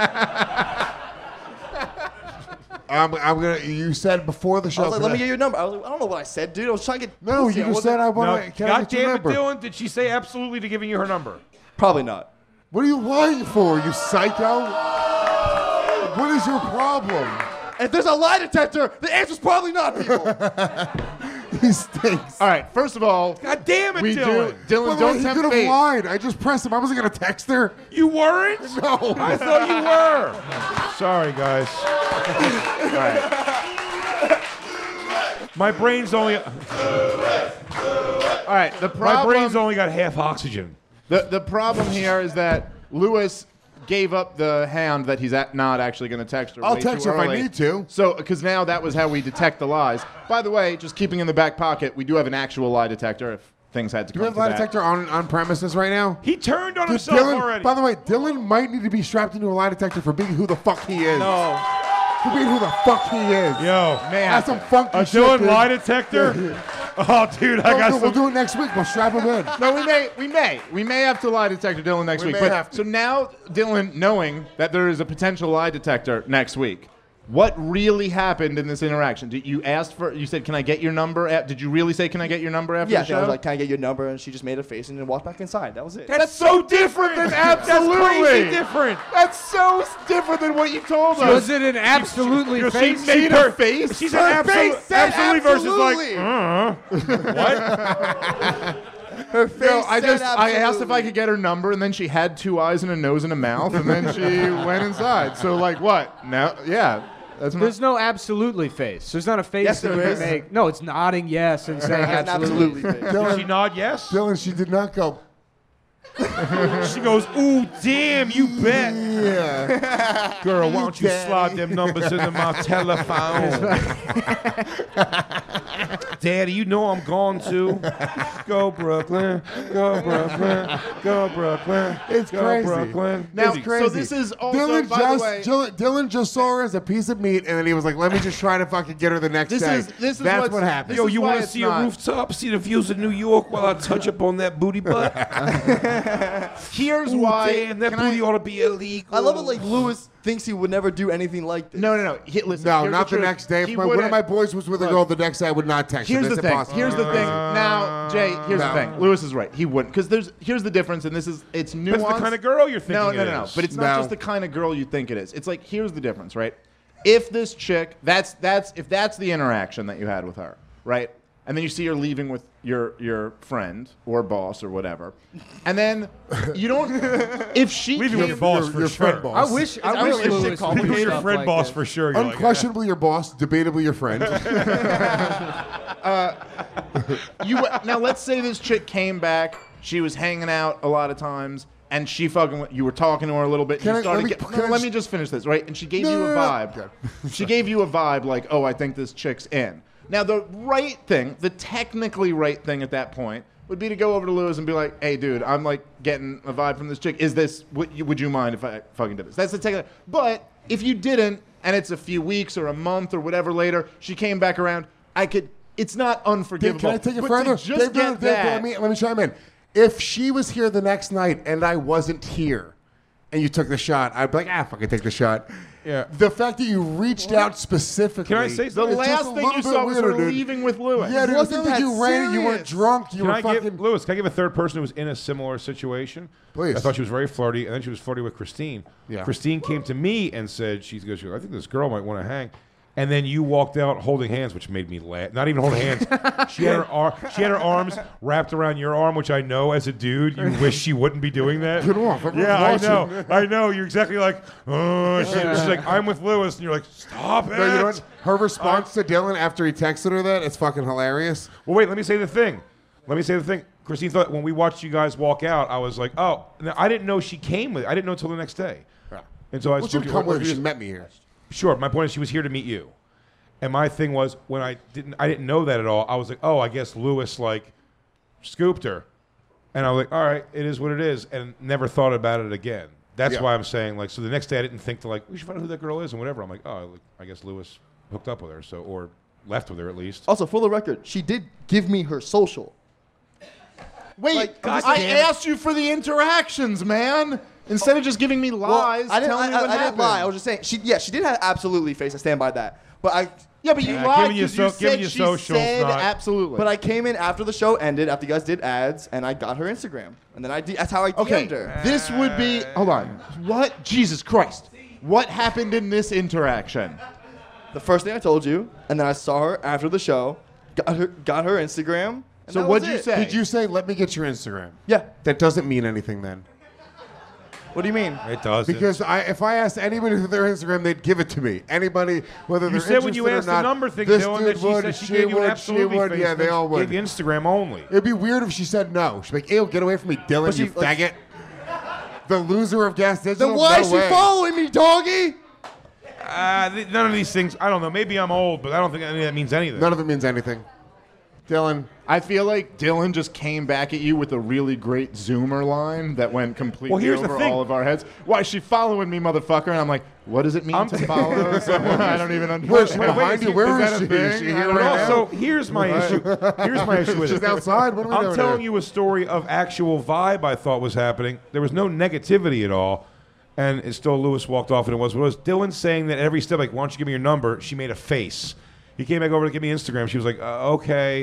I'm, I'm gonna. You said before the show. I was like, "Let me can get your number." I was like, "I don't know what I said, dude. I was trying to get." No, pussy. you I just wasn't- said I want No, to. Can I God get your damn it, number? Dylan. Did she say absolutely to giving you her number? Probably not. What are you lying for, you psycho? What is your problem? If there's a lie detector, the answer's probably not, people. He stinks. All right. First of all, God damn it, we Dylan. do. Dylan, By the way, don't he tempt could have fate. lied. I just pressed him. I wasn't gonna text her. You weren't? No. I thought you were. Sorry, guys. All right. My brain's only. All right. The My problem. brain's only got half oxygen. The the problem here is that Lewis gave up the hand that he's at not actually going to text her. I'll way text too her if I early. need to. So, because now that was how we detect the lies. By the way, just keeping in the back pocket, we do have an actual lie detector if things had to Do come you have to a lie that. detector on, on premises right now? He turned on Dude, himself Dylan, already. By the way, Dylan might need to be strapped into a lie detector for being who the fuck he is. No. For being who the fuck he is. Yo, That's some funky a shit, Dylan dude. lie detector? Oh, dude, I We'll got do- some. We'll do it next week. We'll strap him in. No, we may, we may, we may have to lie detector Dylan next We week. may But have to. so now, Dylan, knowing that there is a potential lie detector next week, what really happened in this interaction? Did you asked for? You said, "Can I get your number?" At, did you really say, "Can I get your number?" After Yeah, the I show? was like, "Can I get your number?" And she just made a face and then walked back inside. That was it. That's so different than absolutely. That's crazy different. That's so s- different than what you told us. Was it an absolutely You know, she face? made her- a face. She said Her absolute, face said absolutely versus like, absolutely. uh, what? Her face No, I said just I asked if absolutely. I could get her number, and then she had two eyes and a nose and a mouth, and then she went inside. So like what? Now, yeah, that's not. There's no absolutely face. There's not a face Yes, that there you is. make. No, it's nodding yes and saying An absolutely. absolutely face. Did she nod yes? Dylan, she did not go. She goes, ooh, damn, you bet. Yeah. Girl, why don't you Daddy. slide them numbers into my telephone? Daddy, you know I'm going to. Go Brooklyn, go Brooklyn, go Brooklyn. It's go crazy. Brooklyn. Now, It's crazy. so this is also, Dylan by just the way, Dylan, Dylan just saw her as a piece of meat, and then he was like, "Let me just try to fucking get her the next This day." is- this is That's what's- what happened. this Yo, is you why want to it's see not- a rooftop? See the views of New York while I touch up on that booty butt? here's Ooh, why. damn, that can booty I, ought to be illegal. I love it. Like Lewis thinks he would never do anything like this. no, no, no. He, listen, No, here's not the truth. next day. He If my, one of wouldn't- my boys was with a Look. girl the next day, I would not text Here's her. the That's thing. impossible. Here's the thing. Now, Jay, here's No. the thing. Lewis is right. He wouldn't, because there's here's the difference, and this is it's nuanced. That's the kind of girl you're thinking No, no, it no, no. is. But it's not No. just the kind of girl you think it is. It's like here's the difference, right? If this chick, that's that's if that's the interaction that you had with her, right? And then you see her leaving with your your friend or boss or whatever, and then you don't. If she Leaving with came- your boss your- for your sure. friend boss. I wish. I that wish what this shit Lewis called? would Leaving do your stuff friend like boss this. for sure. You're like, Unquestionably your boss, debatably your friend. you now let's say this chick came back. She was hanging out a lot of times, and she fucking. You were talking to her a little bit. Can you I- started let me- get, can no, I let just- me just finish this, right? And she gave No, you no, a no, no. vibe. She gave you a vibe like, oh, I think this chick's in. Now the right thing, the technically right thing at that point, would be to go over to Lewis and be like, hey, dude, I'm like getting a vibe from this chick. Is this? Would you, would you mind if I fucking did this? That's the technical. But if you didn't, and it's a few weeks or a month or whatever later, she came back around. I could. It's not unforgivable. Can I take it but further? To just Dave, get Dave, Dave, that. let me let me chime in. If she was here the next night and I wasn't here, and you took the shot, I'd be like, ah, fucking take the shot. Yeah. The fact that you reached out specifically. Can I say The something? It's just last a thing little you bit saw was weirder, her dude. leaving with Lewis. Yeah, dude, it wasn't wasn't like that you ran. You weren't serious. drunk. You Can were I fucking. give, Lewis, can I give a third person who was in a similar situation? Please. I thought she was very flirty, and then she was flirty with Christine. Yeah. Christine came to me and said, she goes, I think this girl might want to hang. And then you walked out holding hands, which made me laugh. Not even holding hands. She had her ar- she had her arms wrapped around your arm, which I know as a dude, you wish she wouldn't be doing that. Get off. I'm Yeah, I watching. know. I know. You're exactly like, oh, she, she's like, I'm with Lewis, and you're like, stop it. No, you know what? Her response to Dylan after he texted her that, it's fucking hilarious. Well, wait, let me say the thing. Let me say the thing. Christine thought when we watched you guys walk out, I was like, oh, now, I didn't know she came with. I didn't know until the next day. Yeah. And so I Well, spoke she to come her. with her. She met me here. Sure. My point is, she was here to meet you. And my thing was when I didn't I didn't know that at all. I was like, oh, I guess Lewis like scooped her, and I was like, all right, it is what it is, and never thought about it again. That's Yeah. why I'm saying like. So the next day I didn't think to like we should find out who that girl is and whatever. I'm like, oh, like, I guess Lewis hooked up with her, so or left with her at least. Also, for the record, she did give me her social. Wait, Like, I God damn it. asked you for the interactions, man. Instead of just giving me lies, I didn't, tell I, me I, what I didn't happened. lie. I was just saying. She, yeah, she did have absolutely face. I stand by that. But I. Yeah, but you Yeah, lied giving you because you so- giving said you she socials, said not- absolutely. But I came in after the show ended, after you guys did ads, and I got her Instagram, and then I. D- that's how I D M'd okay, her. this would be. Hold on. What? Jesus Christ. What happened in this interaction? The first thing I told you, and then I saw her after the show, got her, got her Instagram. And So that what'd was you it. say? Did you say, let me get your Instagram? Yeah. That doesn't mean anything then. What do you mean? It does Because I, if I asked anybody for their Instagram, they'd give it to me. Anybody, whether You they're said when you interested asked or not, the number thing, this Dylan, dude that she would, said she she gave you an would, absolutely she would, face, yeah, they then all she would. gave you Instagram only. It'd be weird if she said no. She'd be like, ew, get away from me, Dylan, But you she, like- faggot. The loser of Gas Digital? Then why no is she way. following me, doggy? Uh, th- none of these things. I don't know. Maybe I'm old, but I don't think any of that means anything. None of it means anything. Dylan. I feel like Dylan just came back at you with a really great Zoomer line that went completely Well, here's the over thing. all of our heads. Why is she following me, motherfucker? And I'm like, what does it mean I'm to t- follow someone? I don't even understand. Where's she Wait, wait, behind is you? he- Where is is that she? a Is thing? she I here don't But right now? also, here's my issue. Here's my issue with She's it. outside? What are we I'm doing telling here? you a story of actual vibe I thought was happening. There was no negativity at all. And it's still Lewis walked off and it was what it was. Dylan saying that every step, like, why don't you give me your number? She made a face. He came back over to give me Instagram. She was like, uh, okay.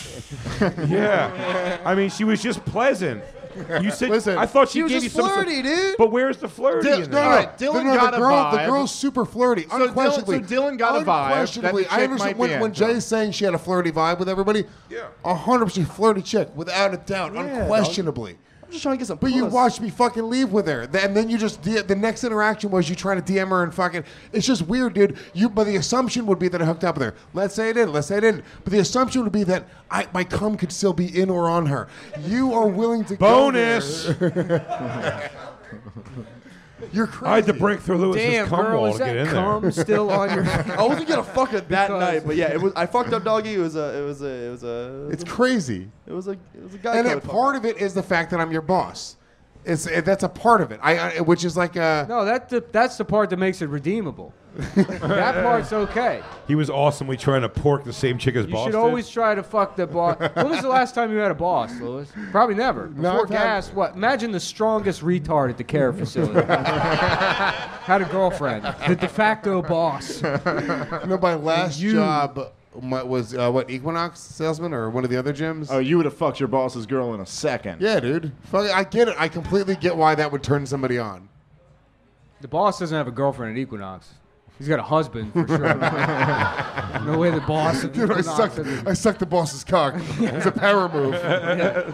Yeah. I mean, she was just pleasant. You said, Listen, I thought she, she was gave just you some. flirty, dude. But where's the flirty Dil- in no, there? no, right, Dylan no, no, got the a girl, vibe. The girl's super flirty, So Dylan- unquestionably. so Dylan got a vibe that Unquestionably. the I chick understand might be when, when into. Jay's saying she had a flirty vibe with everybody. Yeah. A hundred percent flirty chick, without a doubt, unquestionably. I'm just trying to get some. But you puss. watched me fucking leave with her, Th- and then you just the, the next interaction was you trying to D M her and fucking. It's just weird, dude. You, but the assumption would be that I hooked up with her. Let's say I didn't. Let's say I didn't. But the assumption would be that I, my cum could still be in or on her. You are willing to Bonus. Go there. You're crazy. I had to break through Lewis's Damn, cum girl, wall is to get that in cum there. still on your? I wasn't gonna fuck her that Because- night, but yeah, it was. I fucked up, doggy. It was a. It was a. It was a. It's crazy. It was a. It was a guy. And code it, fuck part up. of it is the fact that I'm your boss. It's it, that's a part of it. I, I which is like a. No, that the, that's the part that makes it redeemable. That part's okay. He was awesomely trying to pork the same chick as You boss should did. always try to fuck the boss. When was the last time you had a boss, Lewis? Probably never. No, Before I've had- gas, what? Imagine the strongest retard at the care facility. Had a girlfriend. The de facto boss. No, my last You- job my, was uh, what Equinox salesman or one of the other gyms. Oh, you would have fucked your boss's girl in a second. Yeah, dude. Fuck it, I get it. I completely get why that would turn somebody on. The boss doesn't have a girlfriend at Equinox. He's got a husband for sure. No way the boss of Dude, I Equinox sucked. has a- I sucked the boss's cock. It's a power move. Yeah.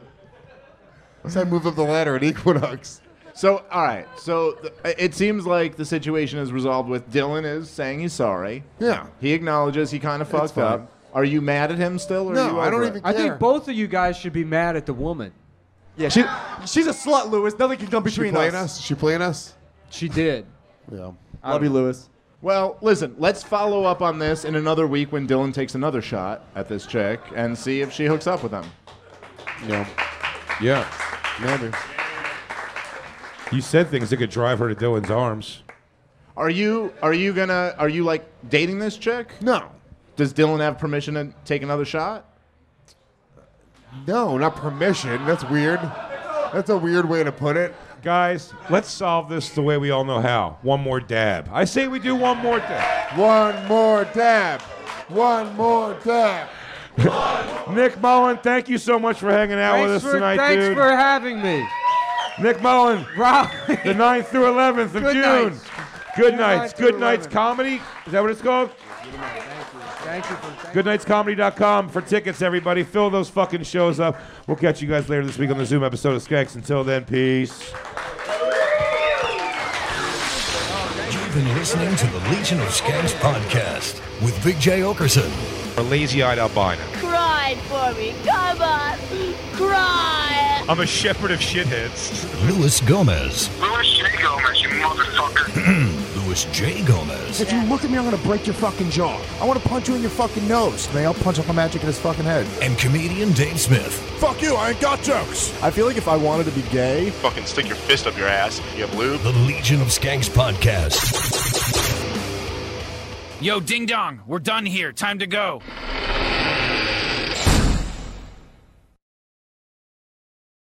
So I moved up the ladder at Equinox. So, all right. So th- it seems like the situation is resolved with Dylan is saying he's sorry. Yeah. He acknowledges he kind of It's fucked fine. up. Are you mad at him still? Or No, are you I don't over even it? I care. think both of you guys should be mad at the woman. Yeah, she. She's a slut, Lewis. Nothing can come She between playing us. us? She playing us? She did. Yeah. Love you, Lewis. Well, listen, let's follow up on this in another week when Dylan takes another shot at this chick and see if she hooks up with him. Yeah. Yeah. Maybe. You said things that could drive her to Dylan's arms. Are you are you gonna are you like dating this chick? No. Does Dylan have permission to take another shot? No, not permission. That's weird. That's a weird way to put it. Guys, let's solve this the way we all know how. One more dab. I say we do one more dab. One more dab. One more dab. Nick Mullen, thank you so much for hanging out Thanks with us for, tonight, thanks dude. for having me. Nick Mullen, Rob. the ninth through eleventh of Good June. nights. Good June nights. ninth Good through nights eleventh. comedy. Is that what it's called? Thank you for thank good nights comedy dot com for tickets, everybody. Fill those fucking shows up. We'll catch you guys later this week on the Zoom episode of Skanks. Until then, peace. You've been listening to the Legion of Skanks podcast with Big J Okerson. A lazy-eyed albino. Cry for me. Come on. Cry. I'm a shepherd of shitheads. Louis Gomez. Louis J. Gomez, you motherfucker. Louis host, Jay Gomez. If you look at me, I'm going to break your fucking jaw. I want to punch you in your fucking nose. May I'll punch up a magic in his fucking head. And comedian Dave Smith. Fuck you, I ain't got jokes. I feel like if I wanted to be gay, fucking stick your fist up your ass if you have lube. The Legion of Skanks podcast. Yo, ding dong, we're done here. Time to go.